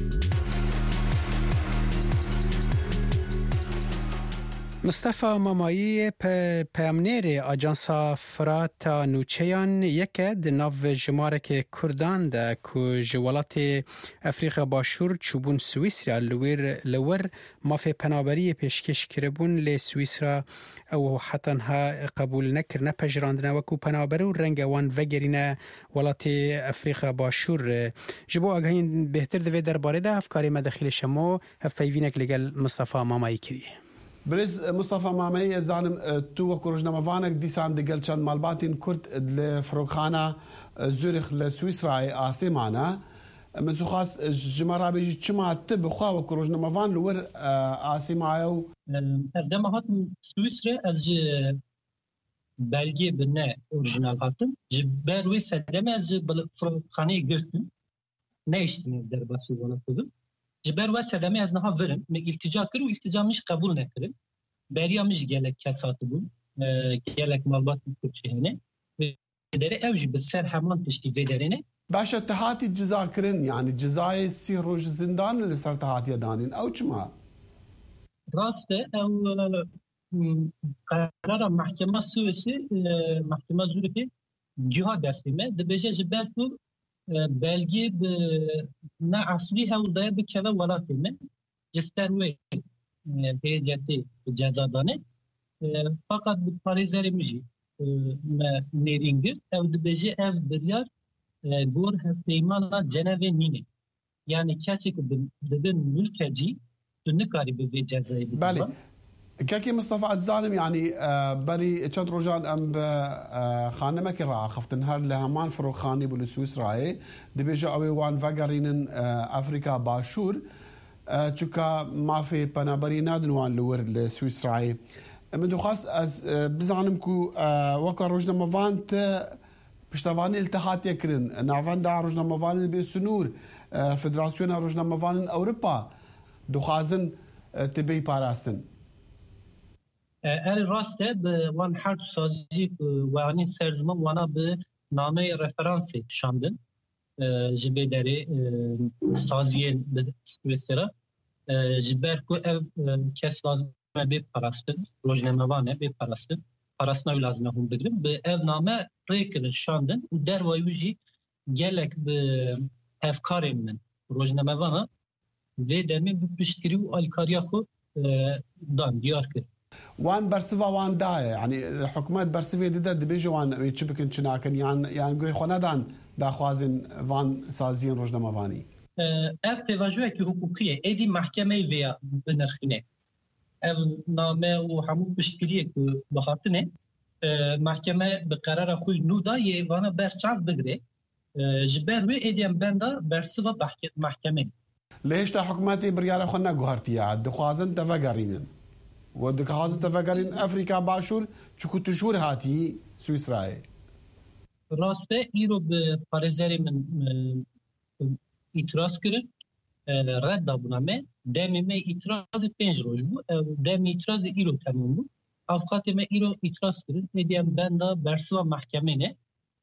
مصطفى مامایی پامنێرê Ajansa Firata Nûçeyan yeke di nav jimareke Kurdan de ku ji welatê Efrîqa Başûr çûbûn Swîsra li wêr li wir mafê penaberiyê pêşkêş kiribûn lê Swîsra ew hetanha qebûl nekir nepejirandine wekû penaberî û renge wan vegerîne welatê Efrîqa Başûr ji bo agahiyên bêhtir divê derbarê de hevkarê me dexîlê şemo hevpeyvînek li gel Mustafa Mamayî kiriye. برز مصطفى مامي زانم تو وكروجنا مفانك ديسان دقل چند مالباتين كرد لفروخانة زورخ لسويسرا آسيمانا من سخاص جمارا بيجي چما تبخوا وكروجنا مفان لور آسيمايو از دم هاتم سويسرا از بلگی بنه اورجینال هاتم جبر وی سدم از فروخانه گرتم نيشتم از در باسی ونا خودم جبر و سدم از نها ورم می التجا کرد و التجامش قبول نکرد بریامش گلک کسات بود گلک مالبات کوچهنه داره اوجی به سر همان تشتی ودرنه باشه اتحادی جزا کرن یعنی جزای سی روز زندان اللي صار اتحادی دانین او چما راسته او قرار محکمه سوئیسی محکمه زوریخ جهاد دستیمه دبیجه جبر کو belge ne asli hevdaya bir keve velatime cesterwe heyeceti cezadane fakat bu parizerimizi me neringir evde beje ev biryar gor hesteymana ceneve nine yani kesik dedin mülkeci dünne karibi ve cezayı bale كاكي مصطفى الزالم يعني بري تشاد روجان ام خانه كرا خفت نهار لهمان فروخاني بالسويسراي دبيجا اوي وان فاغارين افريكا باشور تشكا ما في بنابري نادنوان لور السويسراي من خاص بزعمكو وكا روجنا مفانت بشتواني التحاد يكرن نافان دا روجنا مفان بسنور فدراسيون روجنا مفان اوروبا دخازن تبي باراستن ار راسته به وان هر سازی وانی سرزمان وانا به نامه رفرانسی شاندن جبه داره سازیین به سویسرا جبر کو اف کس لازم به پرستن روزنامه‌وانه به پرستن پرستناوی لازمه هم بگیریم به اف نامه ریکن شاندن و در وایوجی گلک به افکار من روزنامه‌وانه و دمی به پشتگیری و آلیکاریا خود دان دیار کرد وان برسفا وان داية يعني حكومات برسفا دي دي بيجي وان يتشبكن شناكن يعني يعني قوي خنادان دا خوازن وان سازين روجنامه واني اف پیواژوی که حقوقیه ایدی محکمه ویا بنرخینه اف نامه و همون پشتگیریه که بخاطنه محکمه به قرار خوی نو دایه وانا برچاف بگره جبر وی ایدیم بندا برسوا محکمه ليش تا حكوماتي برياله خنا قهرتيا دخوازن تفقرين ودخوازن تفقرين افريكا باشور چكو تشور هاتي سويسراي راسته ایرو به پارزری من itiraz کرد رد دابونامه دمی می itiraz پنج روز بود دمی itiraz ایرو تمام بود افقات می ایرو itiraz کرد میدیم بندا برسوا محکمه نه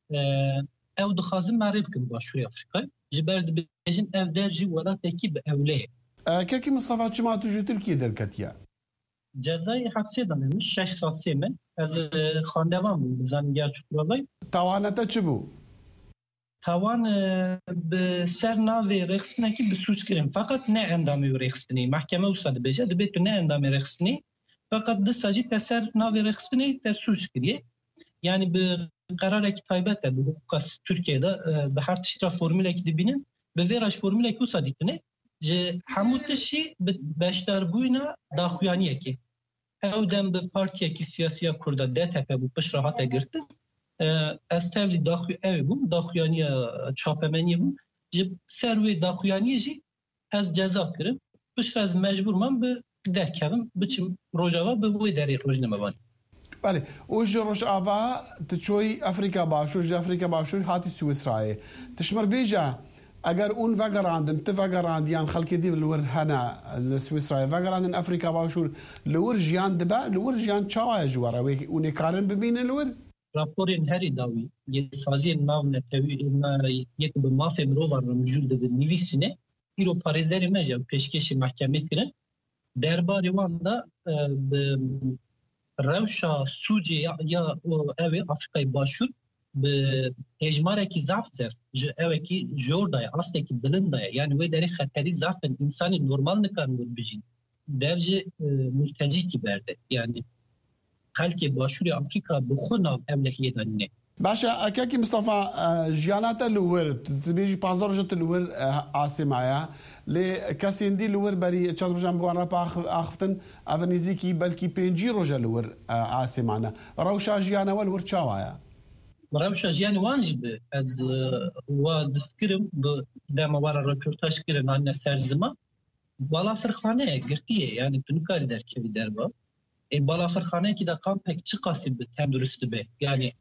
او دخوازن معرب کن باشوری افریقا جبرد بیجن اف درجی ولا تکیب اوله كاكي مصطفى چما تجو تركيا دركتيا جزای حبسه دانمش شش سال سیمن از خاندوان بود زنگر چکرالای توانتا چه بو؟ توان به سر ناوی رخصنه که به سوچ کریم فقط نه اندامی رخصنی محکمه استاد بیجه دبی تو نه اندامی رخصنی فقط ده ساجی تسر ناوی رخصنی تسوچ کریه yani به قراره که تایبت به حقوق ترکیه'de به هر تشترا فرموله که دبینن به ویراج فرموله که استادیتنه جه هموتشی به بشتر بوینا داخویانیه که او دم به پارتیه که سیاسی کرده ده تپه بود پش راحت گرفت از تاولی داخوی اوی بود داخویانی چاپمنی بود جه سروی داخویانی جی از جزا کرم پش از مجبور من به درکبم بچم روژاوا به بوی دری روژنموانی بله اوج روش آوا تشوي افريكا باشور جا افريكا باشور هاتي سويسراي تشمر بيجا اگر اون وگراندن تفگراندیان خلق دی لور هنا لسويسراي وگراندن افريكا باشور لور جيان دبا لور جيان چاوا جوارا وي اون کارن ببینن لور راپورین هری داوی یه سازی ناو نتوی یک به مافیا مروار موجود به نویسینه ایرو پارزری مجا پیشکش محکمه کرد درباری وان دا به روشا سوجی یا اوی افریقای باشور به اجماره کی ضعف زف اوی کی جوردای اصلی کی بلندای یعنی وی داری خطری ضعف انسانی نورمال نکن بود بجین درجه ملتجی کی برده یعنی خلک باشور افریقا بخونا املکیه دانینه باشا اكاكي مصطفى جيانات لور تبيجي بازار جت لور عاصمايا لكاسين دي لور بري تشاد رجام بوان رابا اختن افنيزيكي بلكي بينجي رجا لور عاصمانا روشا جيانا ولور تشاوايا روشا جيان وانجي از واد فكرم دما ورا ريبورتاج كيرن عن سرزما بالا فرخانه گرتيه يعني تنكاري دركي دربا اي بالا فرخانه كي دا قام pek çıkası be tendürüstü be yani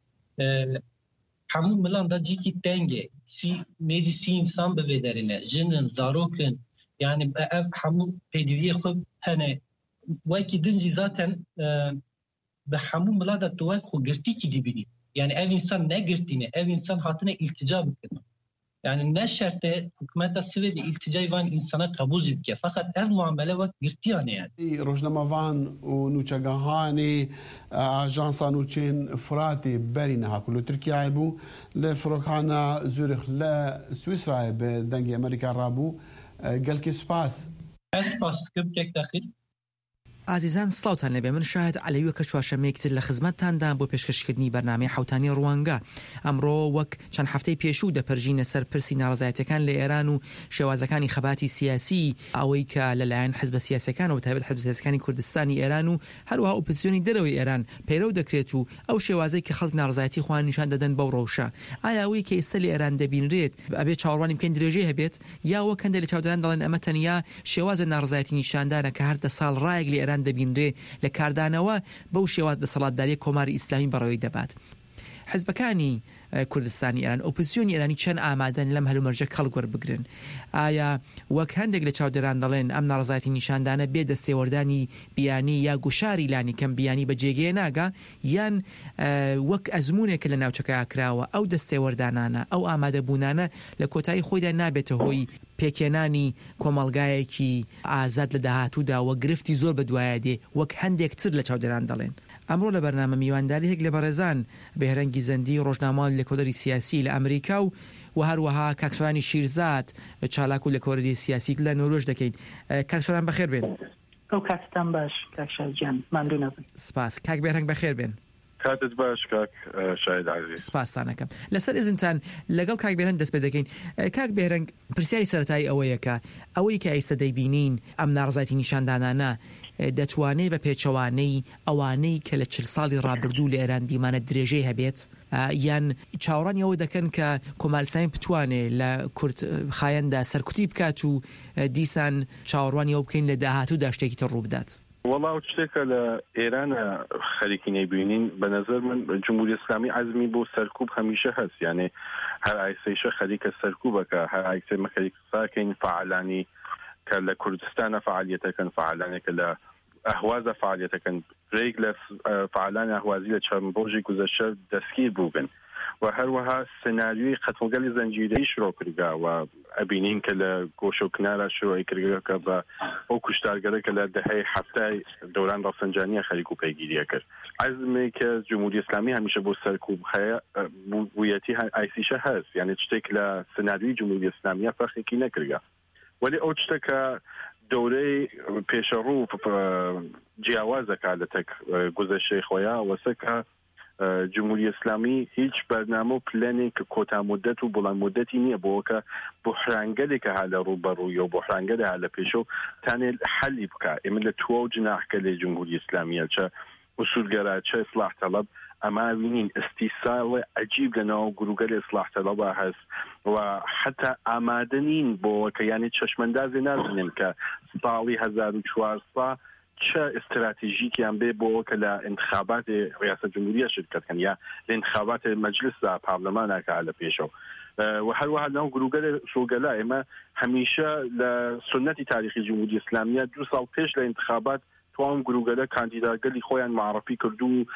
همون ملان دا جی کی تنگه سی نیزی سی انسان به ودرینه جنن زاروکن یعنی اف همون پیدوی خوب هنه وکی دنجی زاتن به همون ملان دا توک خو گرتی کی دی بینی یعنی اف انسان نه گرتینه اف انسان هاتنه التجا بکنه yani ne şartı hükümete Svedi ilticayı van insana kabul edip fakat ev muamele ve girtiyane yani. Rojnamavan و نوچگاهانی آژانسا نوچین فراتی برینها کلو ترکیه بو لفروخانا زورخ ل سوئیسرا به دنگ امریکا رابو گل کی سپاس سپاس کم تک داخل ئازیزان سڵاوتان لەبێ من شاهد عەلەویە کە چوارشەمەیەکتر لە خزمەتتاندا بۆ پێشکەشکردنی بەرنامەی حوتانی ڕوانگە ئەمڕۆ وەک چەند هەفتەی پێشوو دەپەرژینە سەر پرسی ناڕەزایەتیەکان لە ئێران و شێوازەکانی خەباتی سیاسی ئەوەی کە لەلایەن حزبە سیاسەکان و تایبەت حزبە سیاسەکانی کوردستانی ئێران و هەروەها ئۆپۆزیسیۆنی دەرەوەی ئێران پەیرەو دەکرێت و ئەو شێوازەی کە خەڵک ناڕەزایەتی خۆیان نیشان دەدەن بەو ڕەوشە ئایا ئەوەی کە ئێستا لە ئێران دەبینرێت ئەبێ چاوەڕوانی بکەین درێژەی هەبێت یا وەک هەندێک لە چاودەران دەڵێن ئەمە تەنیا شێوازە ناڕەزایەتی نیشاندانە کە هەر دە ساڵ ڕایەک لە ئێران دەبینرێت لە کاردانەوە بەو شێواز دەسەڵاتداریە کۆماری ئیسلامی بەڕێوەی دەبات حزبەکانی کوردستانی ئێران ئۆپۆزیسیۆنی ئێرانی چەند ئامادەن لەم هەلومەرجە کەڵگوەر بگرن؟ ئایا وەک هەندێک لە چاودێران دەڵێن ئەم ناڕەزایەتی نیشاندانە بێ دەستێوەردانی بیانی یا گوشاری لانی کەم بیانی بە جێگەیە ناگا، یان وەک ئەزمونێکە لە ناوچەکە کراوە ئەو دەستێوەردانانە ئەو ئامادەبوونانە لە کۆتایی خۆیدا نابێتە هۆی پێکێنانی کۆمەڵگایەکی ئازاد لە داهاتوودا وە گرفتی زۆر بەدوایە دێ وەک هەندێک تر لە چاودێران دەڵێن. ئەمڕۆ لە بەرنامە میوانداری هێک لە بەڕێزان بەهێرەنگی زەندی ڕۆژنامە لێکۆدەری سیاسی لە ئەمریکا و و هەروەها کاکسۆرانی شیرزاد چالاک و لێکۆدەری سیاسی لە نۆرۆژ دەکەین. کاکسۆران بەخێر بێن. ئەو کاکتان باش کاکشارجان ماندوو نەبن. سپاس. کاک بێهرەنگ بەخێر بێن. کاتت باش کاک شاید عزیز. سپاستانەکەم. لەسەر ئێزنتان لەگەڵ کاک بێهرەنگ دەست پێ دەکەین. کاک بێهرەنگ پرسیاری سەرەتایی ئەوەیە کە ئەوەی کە ئێستا دەیبینین ئەم ناڕزایەتی نیشاندانانە دەتوانێت بە پێچەوانەی ئەوانەی کە لە چل ساڵی ڕابردوو لە ئێران دیمانە درێژەی هەبێت، یان چاوەڕانی ئەوە دەکەن کە کۆمەلسانی بتوانێت لە کورد خایەندا سەرکوتی بکات و دیسان چاوەڕوانی ئەو بکەین لە داهاتوودا شتێکی تر ڕوو بدات؟ وەڵاو شتێکە لە ئێرانە خەریکی نەیبینین بە نەزەر من جمهوری ئیسلامی عەزمی بۆ سەرکوب هەمیشە هەست، یعنی هەر ئایسەیشە خەریکە سەرکوبەکە، هەر ئایسەی مەخەریک ساکەین فعالانی کە لە کوردستانە فعالیتەکەن، فعالانێکە لە ئەهوازە فعالیتەکەن، برێک لە فعالانی ئەهوازی لە چەند ڕۆژی گوزەشتە دەستگیر بووبن و هەروەها سناریۆی قەتڵگەلی زەنجیرەی شڕۆ کردگا و ئەبینین کە لە گۆشە و کنارە شڕۆی کردگەکە بە ئەو کوشتارگەرە کە لە دەهەی هەفتای دەوران ڕەفسەنجانیە خەریک و پەیگیریە کرد. عەزمێک کە جمهوری ئیسلامی هەمیشە بۆ سەرکوب هەیە بوویەتی ئایسیشە هەست، یعنی شتێک لە سناریۆی جمهوری ئیسلامیە فەرقێکی نەکردگا. ولی ئەو شتەکە دەورەی پێشەڕوو جیاوازەکە لە تەک گوزەشەی خۆیان وەسەکە جمهوری ئیسلامی هیچ بەرنامە و پلانێک کە کۆتا مودەت و بڵند مودەتی نییە بۆەکە بحرانگەلێکە ها لە ڕوبەڕووی و بحرانگەلە ها لە پێشە و تانێت حەلی بکە. ئێمە لە تووە و جناحکە لێ جمهوری ئیسلامیە چە ئوسولگەرە چە ئیسلاح تەڵەب ئەما بینین ئستیساڵی عەجیب لەناو گروگەل ئیسلاح تەڵەبە هەست و حتا ئامادە نین بۆەوە کە یعنی چەشمەندازی نازانین کە ساڵی هەزار و چوارسە چه استراتیژیکیان بێ بۆ کە لە انتخابات ڕیاسەت جمهوریە شرکەتکەن یا لە انتخابات مەجلسدا پارلەمانەکە لە پێشەوە و هەروەها لەو گروگەلە شۆگەلا ئێمە هەمیشە لە سنەتی تاریخی جمهوری ئیسلامیە دو ساڵ پێش لە انتخابات توان گروگەلە کاندیداگەلی خۆیان معرفی کردو و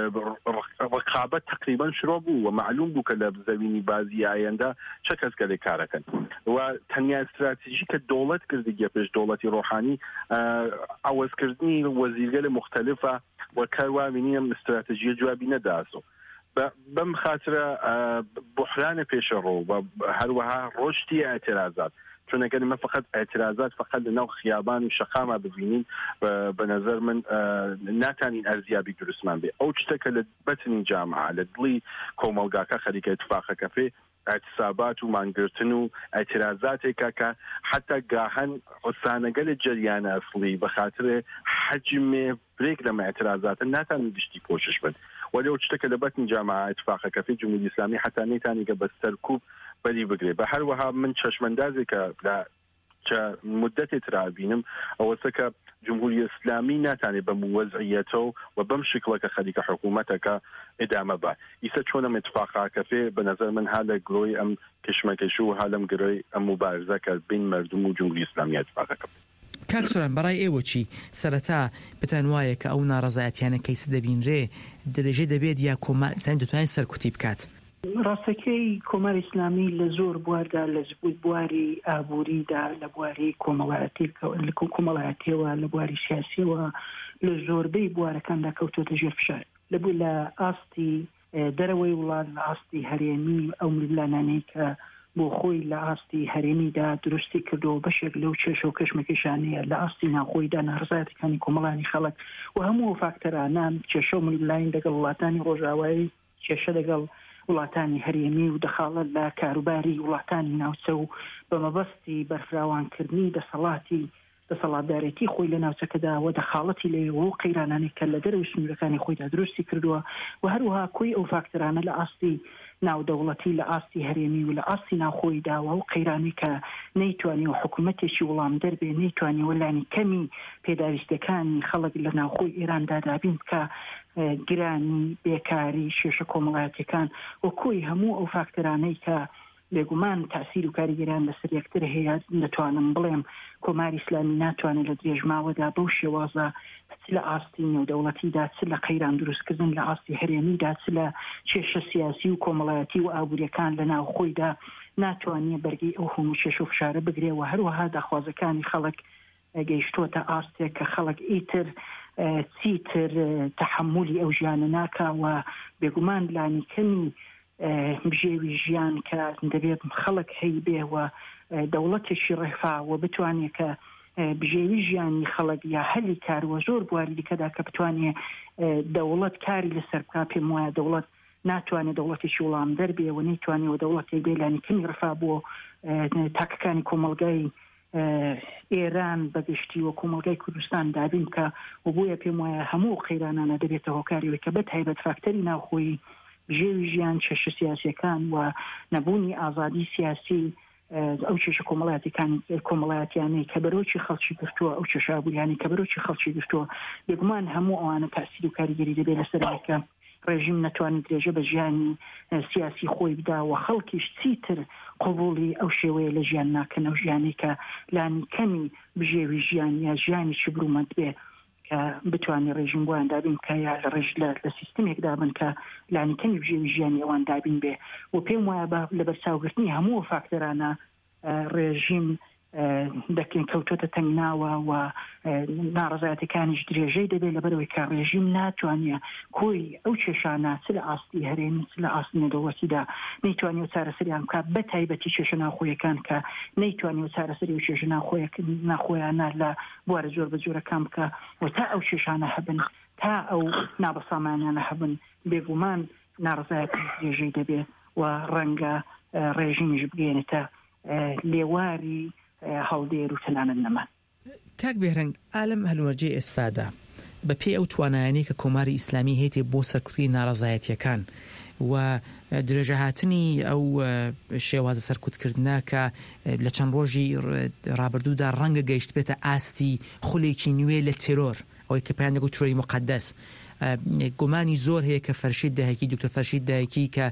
ڕقابەت تقریبا شروع بوو و معلوم بوو کە لە زەوینی بازی ئایندا چه کەس گەلێک کارەکەن و تەنیا استراتیژی کە دەوڵەت کردی پێش دەوڵەتی ڕۆحانی ئاوازکردنی وەزیرگەلە مختلفە و کەوا بینیم استراتیژیە جوابی نەداسۆ بەم خاطرە بحرانە پێشەڕۆ و هەروەها ڕۆشتی ئاعتراضات چون اگر ما فقط اعتراضات فقط لناو خیابان و شقامه ببینیم به نظر من ناتانین ارزیابی درستمان بی او چتکه لبتنین جامعه لدلی کوملگاکا خریک اتفاقه کفی اعتصابات و مانگرتن و اعتراضاتی که حتی گاهن حسانگل جریان اصلی بخاطر حجم بریک لما اعتراضات ناتانین دشتی پوشش بند ولی او چتکه لبتنین جامعه اتفاقه کفی جمهوری اسلامی حتی نیتانی که بسترکوب بەری بگرێ بە هەروەها من چەشمەندازێکە لە مدەتێ ترا بینم ئەوەسە کە جمهوری ئیسلامی ناتانێت بەم وەزعیەتەوە و بەم شکڵەکە خەریکە حکوومەتەکە ئێدامە بە ئیسە چۆنە اتفاقاکەفێ بە نەزەر من ها لە گرۆی ئەم کشمەکەش و ها لەم گرۆی ئەم مبارزەکە بین مردم و جمهوری ئیسلامی اتفاقەکە کاک سۆران بەڕای ئێوە چی سەرەتا پتان وایە کە ئەو ناڕەزایەتیانە کەیسە دەبینرێ دەرەژێ دەبێت یا کۆمەڵ ئیسلامی دەتوانێت سەرکوتی بکات ڕاستەکەی کۆمەڵی ئیسلامی لە زۆر بواردا لە بواری ئابووریدا لە بواری کۆمەڵایەتیەوە لە بواری سیاسیەوە لە زۆربەی بوارەکاندا کەوتۆتە ژێر فشار لەبوو لە ئاستی دەرەوەی وڵات لە ئاستی هەرێمی ئەو ملانانەی کە بۆ خۆی لە ئاستی هەرێمیدا دروستی کردو بەشێک لەو چێشە و کەشمەکەشانەیە لە ئاستی ناخۆیدا ناڕزایەتەکانی کۆمەڵانی خەڵک و هەموو فاکتەرانان کێشە و ملایین لەگەڵ وڵاتانی ڕۆژاوایی کێشە لەگەڵ وڵاتانی هەرێمی و دەخاڵەت لە کاروباری وڵاتانی ناوچە و بە مەبەستی بەرفراوانکردنی دەسەڵاتی دەسەڵاتدارێتی خۆی لە ناوچەکەدا و دەخاڵەتی لێەوە و قەیرانانێک کە لە دەرەوەی سنوورەکانی خۆیدا دروستی کردووە و هەروەها کۆی ئەو فاکتەرانە لە ئاستی ناودەوڵەتی لە ئاستی هەرێمی و لە ئاستی ناوخۆیداوە و قەیرانی کە نەیتوانی و حکوومەتێکی وەڵام دەربێ نەیتوانی وەلانی کەمی پێداویستەکانی خەڵک لە ناوخۆی ئێراندا دابین بکە گرانی بێکاری شێشە کۆمەڵایەتەکان و کۆی هەموو ئەو فاکتەرانەی کە بێگومان تاثیر و کاریگەران لەسەر یەکتر هەیە دەتوانم بڵێم کۆماری ئیسلامی ناتوانێت لە درێژماوەدا بەو شێوازە چ لە ئاستی نێودەوڵەتیدا چ لە قەیران دروستکردن لە ئاستی هەرێمیدا چ لە کێشە سیاسی و کۆمەڵایەتی و ئابوووریەکان لە ناو خۆیدا ناتوانێت بەرگی ئەو هەموو کێشە و فشارە بگرێ و هەروەها داخوازەکانی خەڵک گەیشتووەتە ئاستێک کە خەڵک ئیتر چیتر تحملی ئەو ژیانە ناکاوە بێگومان لانی کەمی بژێوی ژیان کە دەبێت خەڵک هەی بێوە دەوڵەتێکی ڕێفاوە بتوانێت کە بژێوی ژیانی خەڵک یا هەلی کاروە زۆر بواری دیکەدا کە بتوانێت دەوڵەت کاری لەسەر بکا پێم وایە دەوڵەت ناتوانێت دەوڵەتێکی وڵام دەربێ و نەیتوانێت دەوڵەتێک بێ لانی کەمی ڕێفا بۆ تاکەکانی کۆمەڵگای ئێران بەگشتی و کۆمەڵگای کوردستان دابین کە و بۆیە پێم وایە هەموو قەیرانانە دەبێتە هۆکاریەوە کە بەتایبەت فاکتەری ناوخۆی بژێوی ژیان کێشە سیاسیەکان و نەبوونی ئازادی سیاسی ئەو کێشە کۆمەڵایەتەکانی کۆمەڵایەتیانەی کە بەرۆکی خەڵکی گرتووە ئەو کێشە ئابووریانی کە بەرۆکی خەڵکی گرتووە بێگومان هەموو ئەوانە تاثیر و کاریگەری دەبێت لەسەرەکە ڕێژیم نەتوانێت درێژە بە ژیانی سیاسی خۆی بدا و خەڵکیش چیتر قبوڵی ئەو شێوەیە لە ژیان ناکەن ئەو ژیانی کە لانی کەمی بژێوی ژیان یا ژیانی چ برومەند بێ کە بتوانێت ڕێژیم بۆیان دابین کە یا لە ڕێژ لە سیستمێکدا بن کە لانی کەمی بژێوی ژیانی ئەوان دابین بێ و پێم وایە لە بەرچاوگرتنی هەموو فاکتەرانە ڕێژیم دەکەن کەوتۆتە تەنگناوە و ناڕەزایەتەکانیش درێژەی دەبێت لەبەرەوەی کە ڕێژیم ناتوانێت کۆی ئەو کێشانە چ لە ئاستی هەرێمی چ لە ئاستی نێودەوڵەتیدا نەیتوانێت چارەسەریان بکات بە تایبەتی کێشە ناوخۆیەکان کە نەیتوانێت چارەسەری و کێشە ناوخۆیانە لە بوارە زۆر بە جۆرەکان بکە و تا ئەو کێشانە هەبن تا ئەو نابەسامانیانە هەبن بێگومان ناڕەزایەتی درێژەی دەبێت و ڕەنگە ڕێژیمیش بگەێنێتە لێواری هەڵدێر و تەنانەت نەمان. کاک بێهرەنگ ئالەم هەلومەرجەی ئێستادا بە پێی ئەو توانایانەی کە کۆماری ئیسلامی هەیەی بۆ سەرکوتی ناڕەزایەتیەکان و درێژە هاتنی ئەو شێوازە سەرکوتکردنا کە لە چەند ڕۆژی ڕابردوودا ڕەنگە گەیشت بێتە ئاستی خولێکی نوێ لە تێرۆر ئەوەی کە پێیان دەگوت تۆری مقدەس گومانی زۆر هەیە کە فەرشید داهێکی دکتۆر فەرشید دایکی کە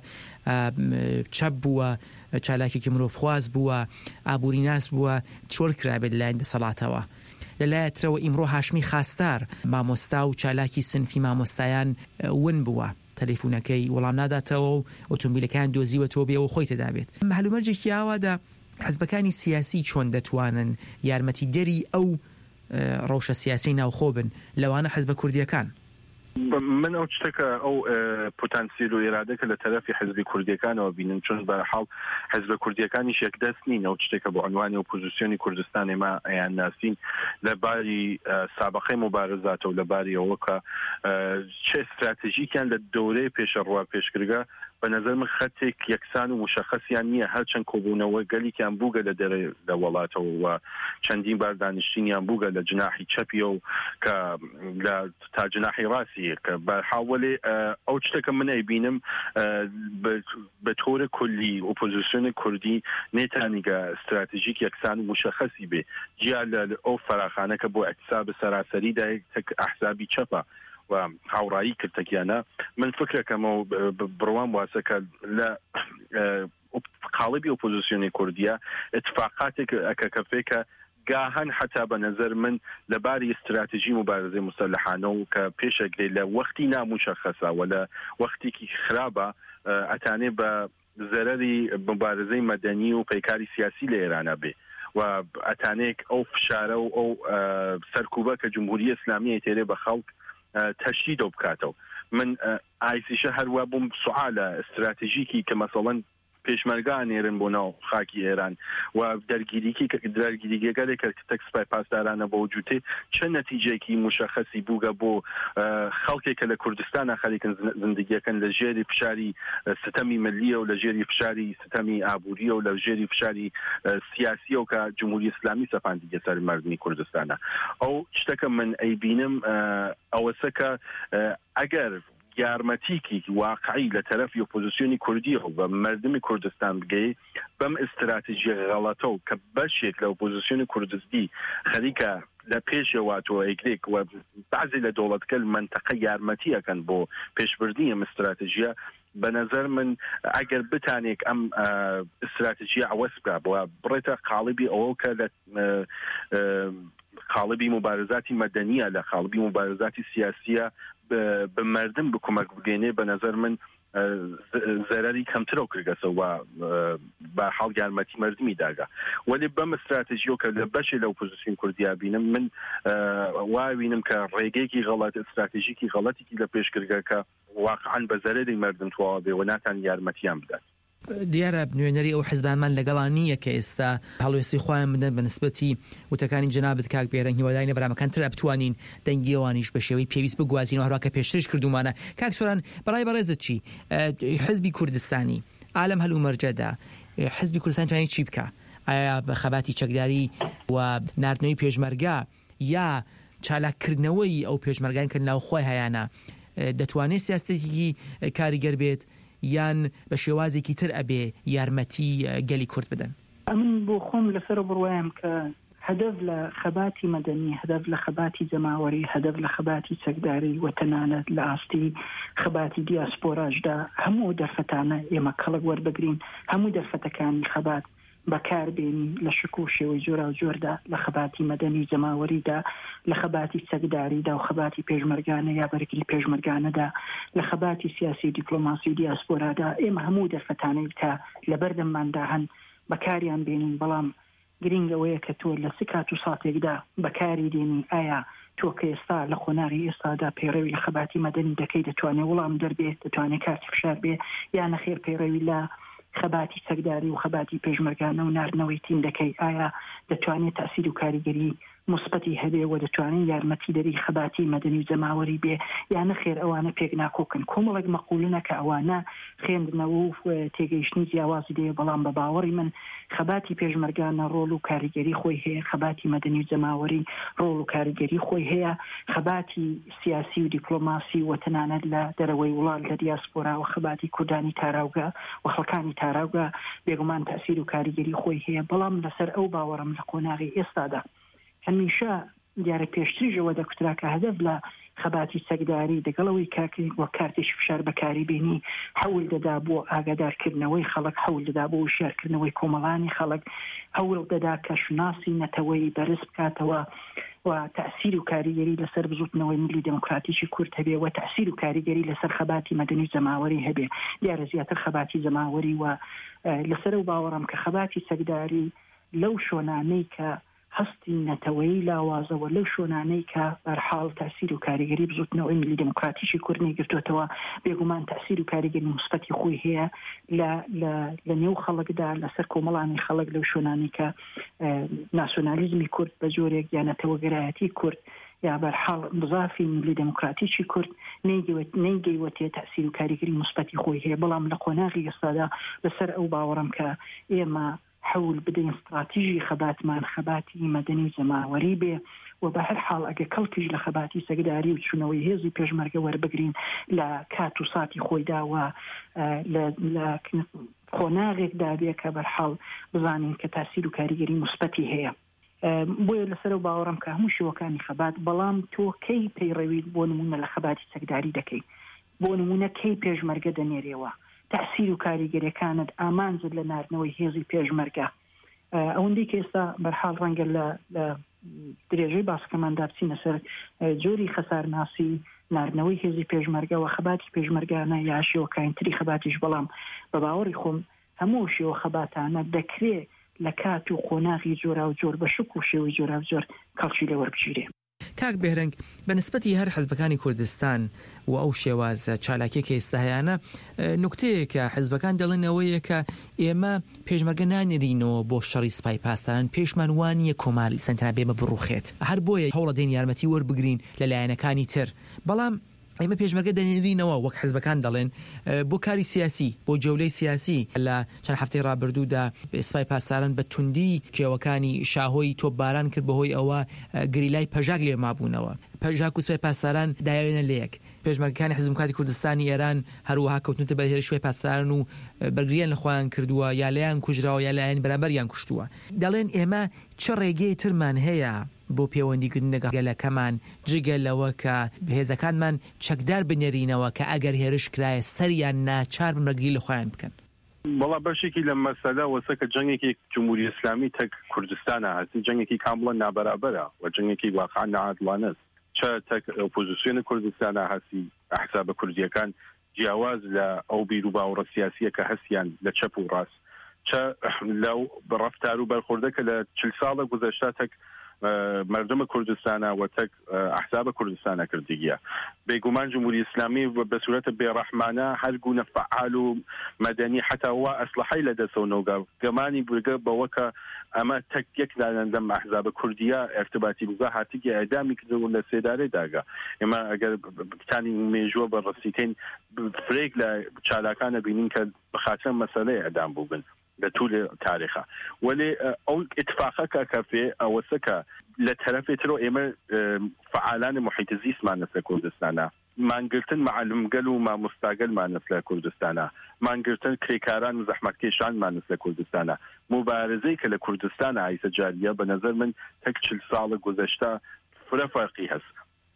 چەپ بووە چالاکێکی مرۆڤخواز بووە ئابووری ناس بووە چۆر کرابێت لەلایەن دەسەڵاتەوە لەلایەترەوە ئیمڕۆ هاشمی خاستار مامۆستا و چالاکی سنفی مامۆستایان ون بووە تەلەفۆنەکەی وەڵام ناداتەوە و ئۆتۆمبیلەکان دۆزیوەتەوە بێەوە خۆی تێدابێت معلومەرجێکی ئاوادا حزبەکانی سیاسی چۆن دەتوانن یارمەتی دەری ئەو ڕەوشە سیاسی ناوخۆ بن لەوانە حزبە کوردیەکان من ئەو شتەکە ئەو پۆتانسیل و ئێرادەکە لە تەرەفی حزبی کوردیەکانەوە بینن چون بەرحاڵ حزبە کوردیەکانیش یەکدەست نین ئەو شتێکە بۆ عنوانی ئۆپۆزیسیۆنی کوردستان ئێمە ئەیان ناسین لە باری سابقەی مبارزاتە و لە باری ئەوە کە چه استراتیژیکیان لە دەورەی پێشەڕوا پێشکرگە بە نظر من خەتێک یەکسان و مشخصیان نییە هەرچەند کۆبوونەوە گەلیکیان بووگە لە دەرێ لە وڵاتەوە و چەندین بار دانیشتینیان بووگە لە جناحی چەپیە و کە لە تا جناحی ڕاستیە کە بەرحاوەڵێ ئەو شتێکە من ئەیبینم بە تۆرە کولی ئۆپۆزیسیۆنی کوردی نێتانیگە استراتیژیک یەکسان و مشخصی بێ جیا لە ئەو فەراخانەکە بۆ ئەکساب سەراسەریدا ئەحزابی چەپە و هاوڕایی کردەکیانە من فکرەکەمەوە بڕوان واسەکە لە قاڵبی ئۆپۆزیسیۆنی کوردیە اتفاقاتێک ئەکە کەفێکە گاهن حتا بە نظر من لەباری استراتیژی مبارزەی مسلحانە و کە پێشەگرێت لە وەختی نامشخصە و لە وەختێکی خراپە ئەتانێ بە زەرەری مبارزەی مەدەنی و پەیکاری سیاسی لە ئێرانە بێ و ئەتانێک ئەو فشارە و ئەو سەرکوبە کە جمهوری ئیسلامی تێرێ بە خەڵک تەشدید بکاتەوە من ئایسیشە هەروە بووم سوالە استراتیژیکی کە مەسەڵەن پێشمەرگان نێرن بۆ ناو خاکی ئێران و دەرگیریکی دەرگیریگەلێک کە تەکسپای پاسدارانە بە وجوودێ چه نەتیجەیەکی مشخصی بووگە بۆ خەڵکێکە لە کوردستانە خەریکن زندگیەکەن لە ژێری فشاری ستەمی ملیە و لە ژێری فشاری ستەمی ئابووریە و لە ژێری فشاری سیاسیە و کە جمهوری ئیسلامی سەپاندیگە سەر مردمی کوردستانە ئەو شتەکە من ئەیبینم ئەوەسە کە ئەگەر یارمەتیکی واقعی لە تەرەفی ئۆپۆزیسیۆنی کوردی و بە مردمی کوردستان بگەی بەم استراتیژی غەڵەتە و کە بەشێک لە ئۆپۆزیسیۆنی کوردستی خەریکە لە پێشەوە تۆ ئەیگرێک و بعضی لە دەوڵەتکە منتەقە یارمەتیەکەن بۆ پێشبردنی ئەم استراتیژیە بە نظر من ئەگەر بتانێک ئەم استراتیژیە ئەوەس بکا بۆ بڕێتە قاڵبی ئەوە کە لە قاڵبی مبارزاتی مەدەنیە لە قاڵبی مبارزاتی سیاسیە بە مردم بکومەک بگەێنێ بە نظر من زەرری کەمترە و کرگەسەوە بە حاڵ یارمەتی مردمی داگا ولی بەم استراتیژیۆ کە لە بەشی لەو پۆزیسیۆن کوردیا بینم من وابینم کە ڕێگەیەکی غەڵەت استراتیژیکی غەڵەتێکی لە پێشکردگەکە واقعاً بە زەرری مردم تەواو بێ و ناتان یارمەتیان بدات. دیارە نوێنەری ئەو حیزبانمان لەگەڵان نییە کە ئێستا هەڵوێستی خۆیان بدەن بە نسبەتی وتەکانی جەنابەت کاک بێرەنگ هیواداری نەبرامەکان تر بتوانین دەنگی ئەوانیش بە شێوەی پێویست بگوازین و هەروەکە پێشترش کردومانە. کاک سۆران بەڕای بەڕێزت چی حیزبی کوردستانی عالم هەلومەرجەدا حیزبی کوردستانی توانێت چی بکە؟ ئایا بە خەباتی چەکداری و ناردنەوەی پێشمەرگە یا چالاکردنەوەی ئەو پێشمەرگان کە ناوخۆی هەیەە دەتوانێت سیاستێکی کاریگەر بێت یان بە شێوازێکی تر ئەبێ یارمەتی گەلی کورد بدەن؟ من بۆ خۆم لەسەر بڕوایم کە هەدەف لە خەباتی مەدەنی، هەدەف لە خەباتی جەماوەری، هەدەف لە خەباتی چەکداری و تەنانەت لە ئاستی خەباتی دیاسپۆراشدا هەموو دەرفەتانە ئێمە کەڵک وەربگرین، هەموو دەرفەتەکانی خەبات بەکاربێنین لە شک و شێوەی جۆرا و جۆردا لە خەباتی مەدەنی جەماوەریدا، لە خەباتی چەکداریدا و خەباتی پێشمەرگانە یا بەرگری پێشمەرگانەدا، لە خەباتی سیاسی دیپلۆماسی و دیاسپۆرادا ئێمە هەموو دەرفەتانەی کە لە بەردەمماندا هەن بەکاریان بێنین. بەڵام گرنگەوەیە کە تۆ لە سکات و ساتێکدا بەکاری دێنی ئایا تۆ کە ئێستا لە خۆناغی ئێستادا پەیڕەوی لە خەباتی مەدەنی دەکەی دەتوانێت وەڵام دەربێت، دەتوانێت کارتی فشار بێ یا نەخێر پەیڕەوی لە خەباتی چەکداری و خەباتی پێشمەرگانە و ناردنەوەی تیم دەکەی ئایا دەتوانێت تەسیر و کاریگەری مثبەتی هەبێ و دەتوانێت یارمەتی دەری خەباتی مەدەنی و جەماوەری بێ یا نەخێر ئەوانە پێک ناکۆکن. کۆمەڵێک مەقولنە کە ئەوانە خوێندنەوە و تێگەیشتنی جیاوازی دێ، بەڵام بە باوەڕی من خەباتی پێشمەرگانە ڕۆڵ و کاریگەری خۆی هەیە، خەباتی مەدەنی و جەماوەری ڕۆڵ و کاریگەری خۆی هەیە، خەباتی سیاسی و دیپلۆماسی و تەنانەت لە دەرەوەی وڵات لە دیاسپۆرا و خەباتی کوردانی تاراوگا و خەڵکانی تاراوگا بێگومان تەسیر و کاریگەری خۆی هەیە. بەڵام لەسەر ئەو باوەڕم لە قۆناغی ئێستادا هەمیشە دیارە پێشتریژەوە دەکوترا کە هەدەف لە خەباتی چەکداری دەگەڵەوەی کاکی وە کارتێکی فشار بەکاری بێنی هەوڵ دەدا بۆ ئاگادارکردنەوەی خەڵک، هەوڵ دەدا بۆ وشارکردنەوەی کۆمەڵانی خەڵک، هەوڵ دەدا کە شناسی نەتەوەی بەرز بکاتەوە و تأثیر و کاریگەری لەسەر بزوتنەوەی ملی دموکراتیکی کورد هەبێ و تأثیر و کاریگەری لەسەر خەباتی مەدەنی جەماوەری هەبێ. دیارە زیاتر خەباتی جەماوەری و لەسەر و باوەڕم کە خەباتی چەکداری لەو شۆنانەی کە هەستی نەتەوەی لاوازەوە لەو شۆنانەی کە بەرحاڵ تأثیر و کاریگەری بزوتنەوەی ملی دموکراتیکی کوردنی گرتوتەوە بێگومان تأثیر و کاریگەری مثبەتی خۆی هەیە لە نێو خەڵکدا لەسەر کۆمەڵانی خەڵک لەو شۆنانی کە ناسیۆنالیزمی کورد بە جۆرێک یان نەتەوەگەرایەتی کورد یا بەرحاڵ بزافی ملی دموکراتیکی کورد نەیگەیوەتێ تأثیر و کاریگەری مثبەتی خۆی هەیە. بەڵام لە قۆناغی ئێستادا لەسەر ئەو باوەڕم کە ئێمە حول بدەین استراتیژی خەباتمان خەباتی مەدەنی و جەماوەری بێ و بە هەر حاڵ ئەگە کەڵکیش لە خەباتی سەگداری و چوونەوەی هێزی پێشمەرگە وەربگرین لە کات و ساتی خۆیداوە لە خۆناغێکدا بێ کە بەرحاڵ بزانین کە تاسیر و کاریگەری مثبەتی هەیە. بۆیە لەسەر و باوەڕم کە هەموو شێوەکانی خەبات، بەڵام تۆ کەی پەیڕەویت بۆ نمونە لە خەباتی چەکداری دەکەی، بۆ نمونە کەی پێشمەرگە دەنێرێەوە، تأثیر و کاریگەریەکانت ئامانجت لە ناردنەوەی هێزی پێشمەرگە ئەوەندەی کە ئێستا بەرحاڵ ڕەنگە لە درێژەی باسکەماندا بچینە سەر جۆری خەسارناسی ناردنەوەی هێزی پێشمەرگە و خەباتی پێشمەرگانە یا شێوەکانتری خەباتیش، بەڵام بە باوەڕی خۆم هەموو شێوە خەباتانە دەکرێت لە کات و قۆناغی جۆرا و جۆر بە شک و شێوەی جۆرا و جۆر کەڵکی لێ وەربگیرێ. کاک بێرەنگ بە نسبەتی هەر حیزبەکانی کوردستان و ئەو شێواز چالاکیە کە ئێستا هەیەە نوکتەیە کە حیزبەکان دەڵێنەوەیە کە ئێمە پێشمەرگە نانێرینەوە بۆ شەڕی سپای پاسداران، پێشمان وانیە کۆماڵی سەنتەنا بێمە بڕوخێت، هەر بۆیە هەوڵە دێن یارمەتی وەربگرین لە لایەنەکانی تر. بەڵام ئێمە پێشمەرگە دەنێرینەوە وەک حیزبەکان دەڵێن بۆ کاری سیاسی، بۆ جەولەی سیاسی. لە چەند هەفتەی ڕابردوودا سپای پاسداران بە توندی کێوەکانی شاهۆی تۆپباران کرد بەهۆی ئەوە گریلای پەژاک لێ مابوونەوە. پەژاک و سپای پاسداران دایاوێنە لەیەک. پێشمەرگەکانی حیزب دموکراتی کوردستانی ئێران هەروەها کەوتنتە بە هێرشی سپای پاسداران و بەرگریان لە خۆیان کردووە یا لەیان کوژراوە یا لەیان بەرامبەریان کوشتووە. دەڵێن ئێمە چه ڕێگەی ترمان هەیە بۆ پەیوەندیکردن لەگەڵ گەلەکەمان جگە لەوە کە بەهێزەکانمان چەکدار بنێرینەوە کە ئەگەر هێرش کرایە سەریان ناچار بمەگری لە خۆیان بکەن. بەڵام بەشێکی لە مەسەلە وەسەکە جەنگێکی جمهوری ئیسلامی تەک کوردستانە هەستی جەنگێکی کامڵە نابەرابەرە و جەنگێکی واقعا نەعادڵانەست. چ تەک ئۆپۆزیسیۆنە کوردستانە هەستی ئەحزابە کوردیەکان جیاواز لە ئەو بیر و باوەڕە سیاسیە کە هەستیان لە چەپ و ڕاست چ لەو ڕەفتار و بەرخوردە کە لە چل ساڵە گوزەشتا تەک مردم کوردستانە و تەک ئەحزابە کوردستانە کردیگیە. بێگومان جمهوری ئیسلامی بە سورەتە بێڕەحمانە هەر گونە فعال و مەدەنی حتا وا ئەسلحەی لە دەسەونەوەگا گەمانی بورگە بەوە کە ئەمە تەک یەک لەندەم ئەحزابە کوردیە ارتباطی بزا هاتیگە ئەدامی کردو لە سێدارەی داگا. ئێمە ئەگەر بتانی مێژووە بە ڕستیکەین فرێک لە چالاکانە بینین کە بەخاتە مەسەلەی ئەدام بووبن لە توول تاریخە ولی ئەو اتفاقە کە کەفێ ئەوەسەکە لە تەرەفێترەوە ئێمە فعالانی محیط زیستمان لە کوردستانە مانگرتن معلمگەل و مامۆستاگەلمان لە کوردستانە مانگرتن کرێکاران و زەحمەتکێشانمان لە کوردستانە مبارزەی کە لە کوردستانە ئایسە جاریە بە نەزەر من تەک چل ساڵە گوزەشتا فرە فەرقی هەست.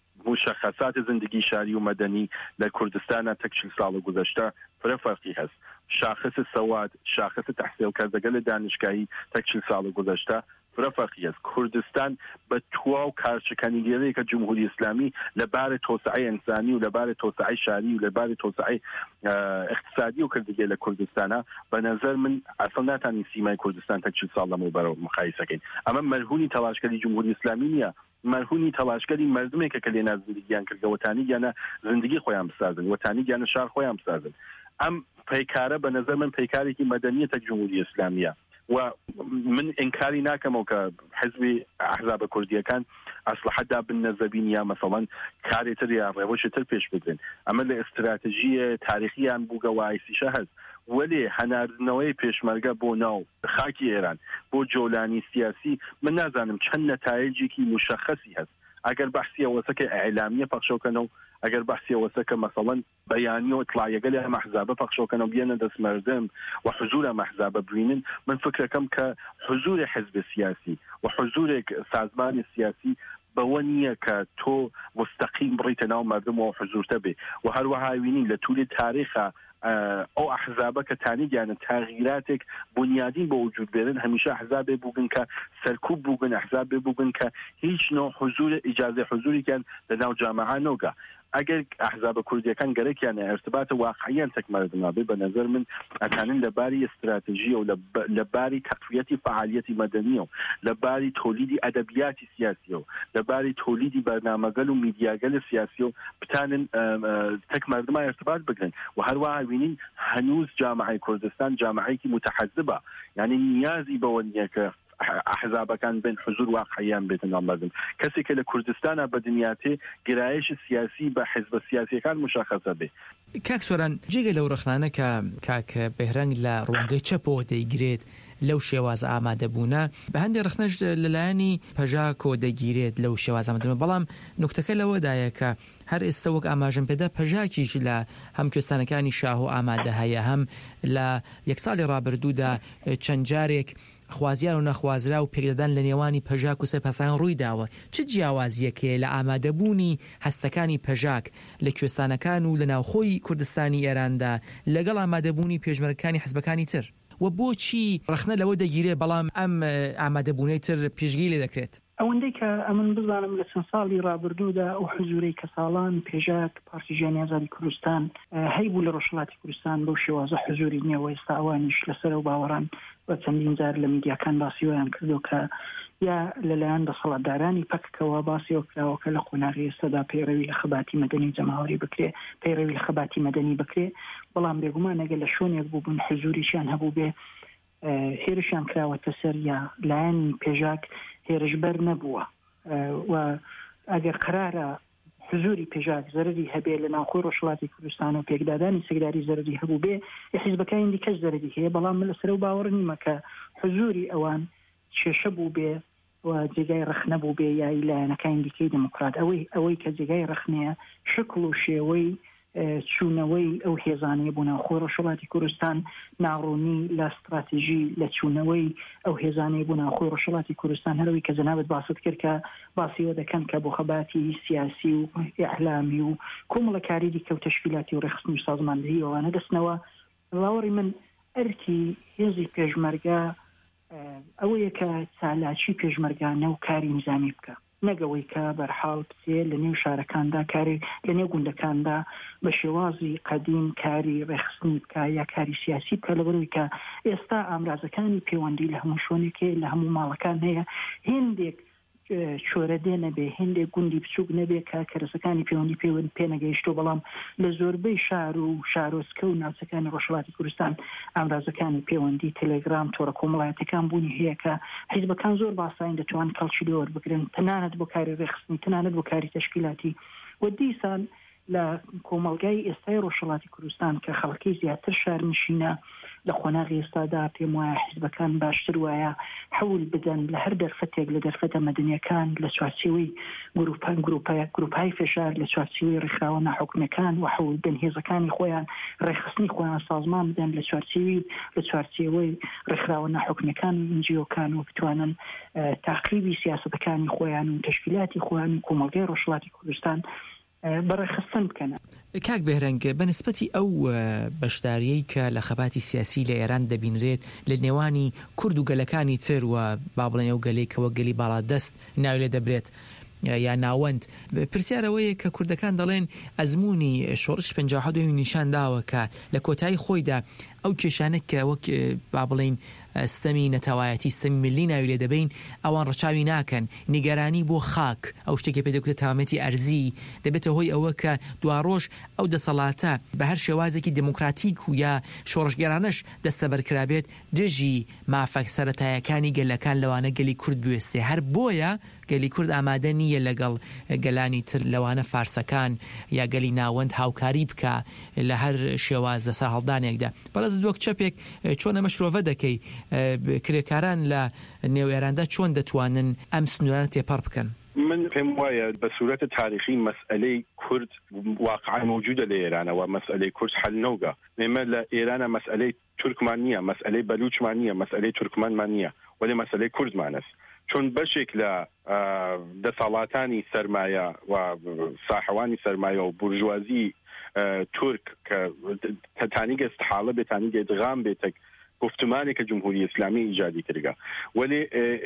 مشخصات زندگی شاری و مدنی لە کوردستانە تەک چل ساڵە گوزەشتا فرە فەرقی هەست. شاخص سەواد شاخص تەحسیلکردەکە لە دانشگاهی تەک چل ساڵە گوزەشتا فرە فەرقی هەست. کوردستان بە تواو کارچەکانیگەرەی کە جمهوری ئیسلامی لەبارە تۆسعەی ئینسانی و لەبارە تۆسعەی شاری و لەبارە تۆسعەی اقتصادی و کردگێ لە کوردستانە بە نەزەر من ئەسڵ ناتانی سیمای کوردستان تەک چل ساڵ لەمەوە بەرەو مقایسەکەین. ئەمە مەرهونی تەلاشکاری جمهوری ئیسلامی نییە، مەرهونی تەلاشکاری مردمێکە کە لێنا زندگییان کردە وەتانی گیانە زندگی خۆیان بسازن وەتانی گیانە شار خۆیان بسازن. ئەم پیکارە بە نەزەر من پیکارێکی مەدەنیەتە جمهوری ئیسلامیە و من ئینکاری ناکەمەوە کە حزبی ئەحزابە کوردیەکان ئەسلحەتدا بنە زەبین یا مەسەڵەن کارێتر یا ڕێوەشتر پێش بدرن. ئەمە لە ئستراتژیە تاریخیان بووگە و ئایسیشە هەست وەلێ هەناردنەوەی پێشمەرگە بۆ ناو خاکی ئێران بۆ جۆلانی سیاسی من نازانم چەند نەتایجێکی مشخصی هەست. ئەگەر بەحسی ئەوەسەکە ئیعلامیە پەخشەکەنەوە ئەگەر بەحسی ئەوەسەکە مەسەڵەن بەیانی و ئیطلاعیەگە لە ئەحزابە پەخشەکەنەوە بێنە دەست مردم و حضور ئەحزابە ببینن من فکرەکەم کە حضور حزب سیاسی و حضورێک سازمانی سیاسی بەوە نییە کە تۆ مستەقیم بڕیتە ناو مردم و حضورتە بێ و هەروەها بینین لە توولی تاریخە ئەو ئەحزابە کە تانیگیانە تاغیراتێک بنیادین بە وجود بێرن هەمیشە ئەحزابێ بووگن کە سەرکوب بووگن ئەحزابێ بووگن کە هیچ نوع حضور ئیجازە حضوریان لە ناو جامعە نۆگا. ئەگەر ئەحزابە کوردیەکان گەرەکیانە ارتباطە واقعیان تەک مردمابێ بە نەزەر من ئەتانن لەباری استراتژیە و لەباری تەقویەتی فعالیەتی مەدەنیە و لەباری تۆلیدی ئەدەبیاتی سیاسیە و لەباری تۆلیدی بەرنامەگەل و میدیاگەل سیاسی و بتانن تەک مردمە ارتباط بگرن و هەروەها بینین هەنووز جامعەی کوردستان جامعەیەکی متحزبە یعنی نیازی بەوە نییە کە ئەحزابەکان بن حضور واقعیان بێتن ناو مردم. کەسێک کە لە کوردستانە بە دنیاتێ گرایش سیاسی بە حزب سیاسیەکان مشخصە بێ. کاک سۆران جێگە لەو ڕخنانە کە کاک بێهرەنگ لە ڕوانگەی چەپەوە دەیگرێت لەو شێواز ئامادەبوونە بە هەندێک ڕخنەش لەلایەنی پەژاکۆ دەگیرێت لەو شێواز ئامادەبوونە بەڵام نوکتەکە لەوەدایە کە هەر ئێستا وەک ئاماژەم پێدا پەژاکیش لە هەم کوێستانەکانی شاهۆ ئامادە هەیە هەم لە یەک ساڵی ڕابردوودا چەند جارێک خوازیار و نەخوازرا و پێکدەدان لە نێوانی پەژاک و سەرپەرسان ڕووی داوە. چ جیاوازیەکەیە لە ئامادەبوونی هەستەکانی پەژاک لە کوێستانەکان و لە ناوخۆی کوردستانی ئێراندا لەگەڵ ئامادەبوونی پێشمەرگەکانی حزبەکانی تر و بۆچی ڕخنە لەوە دەگیرێ بەڵام ئەم ئامادەبوونەی تر پێشگیری لێ دەکرێت؟ ئەوەندەی کە ئەمن بزانم لە چەند ساڵی ڕابردوودا ئەو حزورەی کە ساڵان پێژاک پارتی ژیانی ئازادی کوردستان هەیبوو لە ڕۆژهەڵاتی کوردستان بەو شێوازە حزوری نییە و ئێستا ئەوانیش لەسەر و باوەڕان بە چەندین جار لە میدیاکان باسیۆیان کردو کە یا لەلایەن دەسەڵاتدارانی پەککەوە باسیەوە کراوە کە لە قۆناغی ئێستادا پەیڕەوی لە خەباتی مەدەنی جەماوەری بکرێ پەیڕەوی لە خەباتی مەدەنی بکرێ بەڵام بێگومان ئەگەر لە شوێنێک بوو بوون حزوریشیان هەبوو بێ هێرشیان کراوەتە سەر یا لایەنی پێژاک هێرشبەر نەبووە و ئەگەر قرارە حزوری پێژاک زەرری هەبێ لە ناوخۆی ڕۆژهەڵاتی کوردستان و پێکدادانی سەگداری زەرری هەبوو بێ حیزبەکانی دیکەش زەرری هەیە بەڵام لەسەر و باوەڕ نیمە کە حزوری ئەوان کێشە بوو بێ و جێگای ڕخنە بوو بێ یای لایەنەکانی دیکەی دموکرات ئەوەی ئەوەی کە جێگای ڕخنەیە شکل و شێوەی چوونەوەی ئەو هێزانەیە بوو ناوخۆی ڕۆژهەڵاتی کوردستان ناڕوونی لە استراتیژی لە چوونەوەی ئەو هێزانەیە بوو ناوخۆی ڕۆژهەڵاتی کوردستان هەروەی کە جەنابەت باست کرد کە باسیەوە دەکەن کە بۆ خەباتی سیاسی و ئیعلامی و کۆمەڵە کاری دیکە و تەشکیلاتی و ڕێخستنی و سازماندهی ئەوانە دەستنەوە. باوەڕی من ئەرکی هێزی پێشمەرگە ئەوەیە کە چالاکی پێشمەرگانە و کاری نظامی بکە، نەگەوەی کە بەرحاڵ بچێ لە نێو شارەکاندا کاری لە نێو گوندەکاندا بە شێوازی قەدیم کاری ڕێخستنی بکە یا کاری سیاسی بکە، لەبەرەوەی کە ئێستا ئامرازەکانی پەیوەندی لە هەموو شوێنێکێ لە هەموو ماڵەکان هەیە، هێندێک چۆرە دێ نەبێ، هێندێک گوندی بچووک نەبێ کە کەرەسەکانی پەیوەندی پێوەند پێ نەگەیشتۆ، بەڵام لە زۆربەی شار و شارۆچکە و ناوچەکانی ڕۆژهەڵاتی کوردستان ئامرازەکانی پەیوەندی تەلێگرام تۆڕە کۆمەڵایەتەکان بوونی هەیە کە حیزبەکان زۆر باساین دەتوان کەڵکی لێ وەربگرن، تەنانەت بۆ کاری ڕێخستنی، تەنانەت بۆ کاری تەشکیلاتی. و دیسان لە کۆمەڵگای ئێستای ڕۆژهەڵاتی کوردستان کە خەڵکی زیاتر شارنشینە لە خۆناغی ئێستادا پێم وایە حیزبەکان باشتر وایە حەول بدەن لە هەر دەرفەتێک لە دەرفەتە مەدەنیەکان لە چوارچێوەی گروپان گروپای فێشار لە چوارچێوەی ڕێکخراوە ناحوکمەکان و حەول بدەن هێزەکانی خۆیان ڕێخستنی خۆیان سازمان بدەن لە چوارچێوی لە چوارچێوەی ڕێکخراوە ناحوکمەکان و ئینجیۆکان و بتوانن تاقیبی سیاسەتەکانی خۆیان و تەشکیلاتی خۆیان و کۆمەڵگەی ڕۆژهەڵاتی کوردستان بەڕێخستن بکەنە. کاک بێهرەنگ بەنسبەتی ئەو بەشداریەی کە لە خەباتی سیاسی لە ئێران دەبینرێت لە نێوانی کورد و گەلەکانی تر و با بڵێن ئەو گەلێکەوە گەلی باڵادەست ناوی لێ دەبرێت یا ناوەند، پرسیارەوەیە کە کوردەکان دەڵێن ئەزمموی شۆڕش پەنجاو حەوت نیشان داوە کە لە کۆتایی خۆیدا ئەو کێشانە کە وەک با بڵێن ستەمی نەتەوایەتی ستەمی ملی ناوی لێ دەبین ئەوان ڕەچاوی ناکەن، نیگەرانی بۆ خاک ئەو شتێکی پێ دەکوتە تامەتی ئەرزی دەبێتە هۆی ئەوە کە دواڕۆژ ئەو دەسەڵاتە بە هەر شێوازێکی دموکراتیک و یا شۆڕشگەرانش دەستە بەرکرابێت دژی مافەک سەرەتایەکانی گەلەکان لەوانە گەلی کورد بوێستێ. هەر بۆیە گەلی کورد ئامادە نییە لەگەڵ گەلانی تر لەوانە فارسەکان یا گەلی ناوەند هاوکاری بکە لە هەر شێوازە سەر هەڵدانێکدا. بەڵێز دووەک چەپێک چۆن ئەمە شرۆڤە دەکەی کرێکاران لە نێو ئێراندا چۆن دەتوانن ئەم سنوورانە تێپەڕ بکەن؟ من پێم وایە بە سوورەتە تاریخی مەسئلەی کورد واقعا موجودە لە ئێرانەوە، مەسئلەی کورد حل نەوگا. ئێمە لە ئێرانە مەسئلەی تورکمان نییە، مەسئلەی بەلوچمان نییە، مەسئلەی تورکمانمان نییە، وەلی مەسئلەی کوردمانەست. چون بەشێک لە دەسەڵاتانی سەرمایە و ساحەوانی سەرمایە و بورژوازی تورک کە تانیگە استحاڵە بێت، تانیگە ادغام بێتە گفتمانێکە جمهوری ئیسلامی ایجادی کردگا، ولی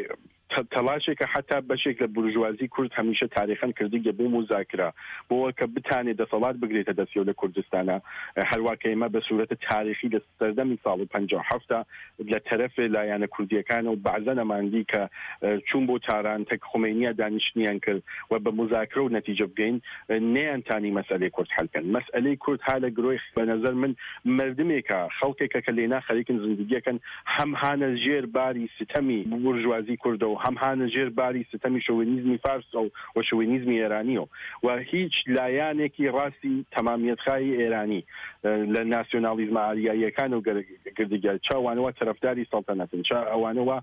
تەلاشێکە حتا بەشێک لە بورژوازی کورد هەمیشە تاریخەن کردیگە بۆ مذاکرە بۆەوە کە بتانێت دەسەڵات بگرێتە دەستیەوە لە کوردستانە، هەروەکە ئێمە بە سوورەتە تاریخی لە سەردەمی ساڵی پەنجاو حەوتە لە تەرەفێ لایەنە کوردیەکانە و بەعزە نەماندی کە چوون بۆ تاران تەک خۆمینیە دانیشتنیان کرد و بە مذاکرە و نەتیجە بگەین نەیانتانی مەسئلەی کورد حەلکەن. مەسئلەی کورد ها لە گرۆی بە نەزەر من مردمێکە خەڵکێکە کە لێنا خەریکن زندگیەکەن هەم هانە ژێر باری ستەمی بورژوازی کوردە و هەم هانە ژێر باری ستەمی شۆڤینیزمی فارس و شۆڤینیزمی ئێرانیەوە و هیچ لایەنێکی ڕاستی تەمامیەتخایی ئێرانی لە ناسیۆنالیزمە ئاریاییەکان و گردیگە چاوانەوە تەرەفداری سەڵتەنەتن، چا ئەوانەوە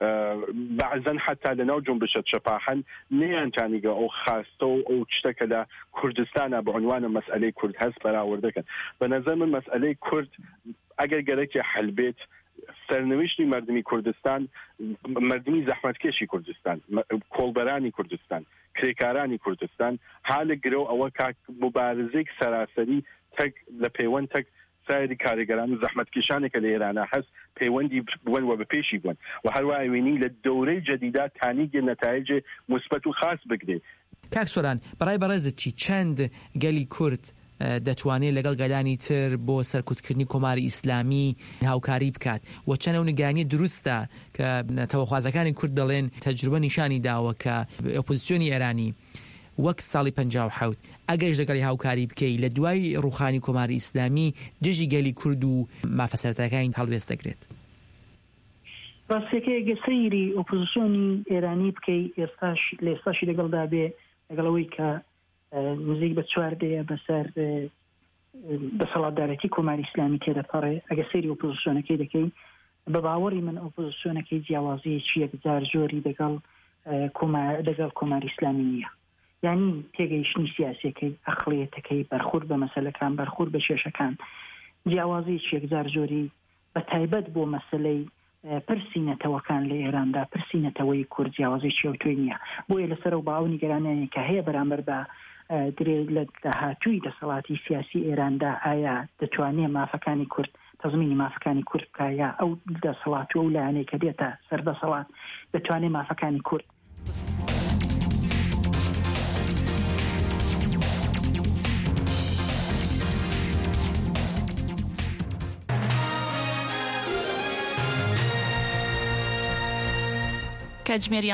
بەعزەن حتا لەناو جۆنبشە چەپاحەن نەیانتانیگە ئەو خاستە و ئەو شتەکە لە کوردستانە بە عنوانە مەسئلەی کورد هەست بەراوردەکەن. بە نەزەر من مەسئلەی کورد ئەگەر گەرەکی حەل بێت سەرنوشتی مردمی کوردستان، مردمی زەحمەتکێشی کوردستان، کۆڵبەرانی کوردستان، کرێکارانی کوردستان حالە گرەو ئەوە کاک مبارزەیەک سەراسەری تەک لە پەیوەند تەک سایری کارێگەران و زەحمەتکێشانێکە لە ئێرانە هەست پەیوەندی بوون و بەپێشی بوون و هەروە وێنی لە دەورەی جەدیدا تانیگە نەتایجێ مثبەت و خاص بگرێت. کاک سۆران بەڕای بەڕێزت چی چەند گەلی کورد دەتوانێت لەگەڵ گەلانی تر بۆ سەرکوتکردنی کۆماری ئیسلامی هاوکاری بکات و چەند ئەو نیگانی دروستە کە تەوەخوازەکانی کورد دەڵێن تەجروبە نیشانی داوە کە ئۆپۆزیسیۆنی ئێرانی وەک ساڵی پەنجاو حەوت ئەگەرش لەگەڵی هاوکاری بکەی لە دوای ڕوخانی کۆماری ئیسلامی دژی گەلی کورد و مافە سەرەتایەکانی هەڵوێست دەکرێت؟ ڕاستیەکە ئەگە سەیری ئۆپۆزیسیۆنی ئێرانی بکەی ئێستاش لە ئێستاشی لەگەڵدا بێ لەگەڵەوەی کە نزیک بە چواردەیە بەسەر بەسەڵاتدارەتی کۆماری ئیسلامی تێدەپەڕێ، ئەگە سەیری ئۆپۆزیسیۆنەکەی دەکەی بە باوەڕی من ئۆپۆزیسیۆنەکەی جیاوازیەکی یەکجار زۆری دەگەڵ دەگەڵ کۆماری ئیسلامی نییە. یعنی تێگەیشتنی سیاسیەکەی ئەقڵیەتەکەی بەرخورد بە مەسەلەکان بەرخورد بە کێشەکان جیاوازی چێکجار زۆری بە تایبەت بۆ مەسلەی پرسیینەتەوەکان لە ئێراندا پرسیینەتەوەی کورد جیاوازی چێوتوی نییە بۆیە لەسەر و باو نیگەرانیانی کە هەیە بەرامبەر بە درێ لە داهاتووی دەسەڵاتی سیاسی ئێراندا ئایا دەتوانێت مافەکانی کورد تەزمینی مافەکانی کورد بکایە ئەو دەسەڵات و لایەنەی کە دێتە سەردەسەڵات دەتوانێت مافەکانی کورد کاتژمێری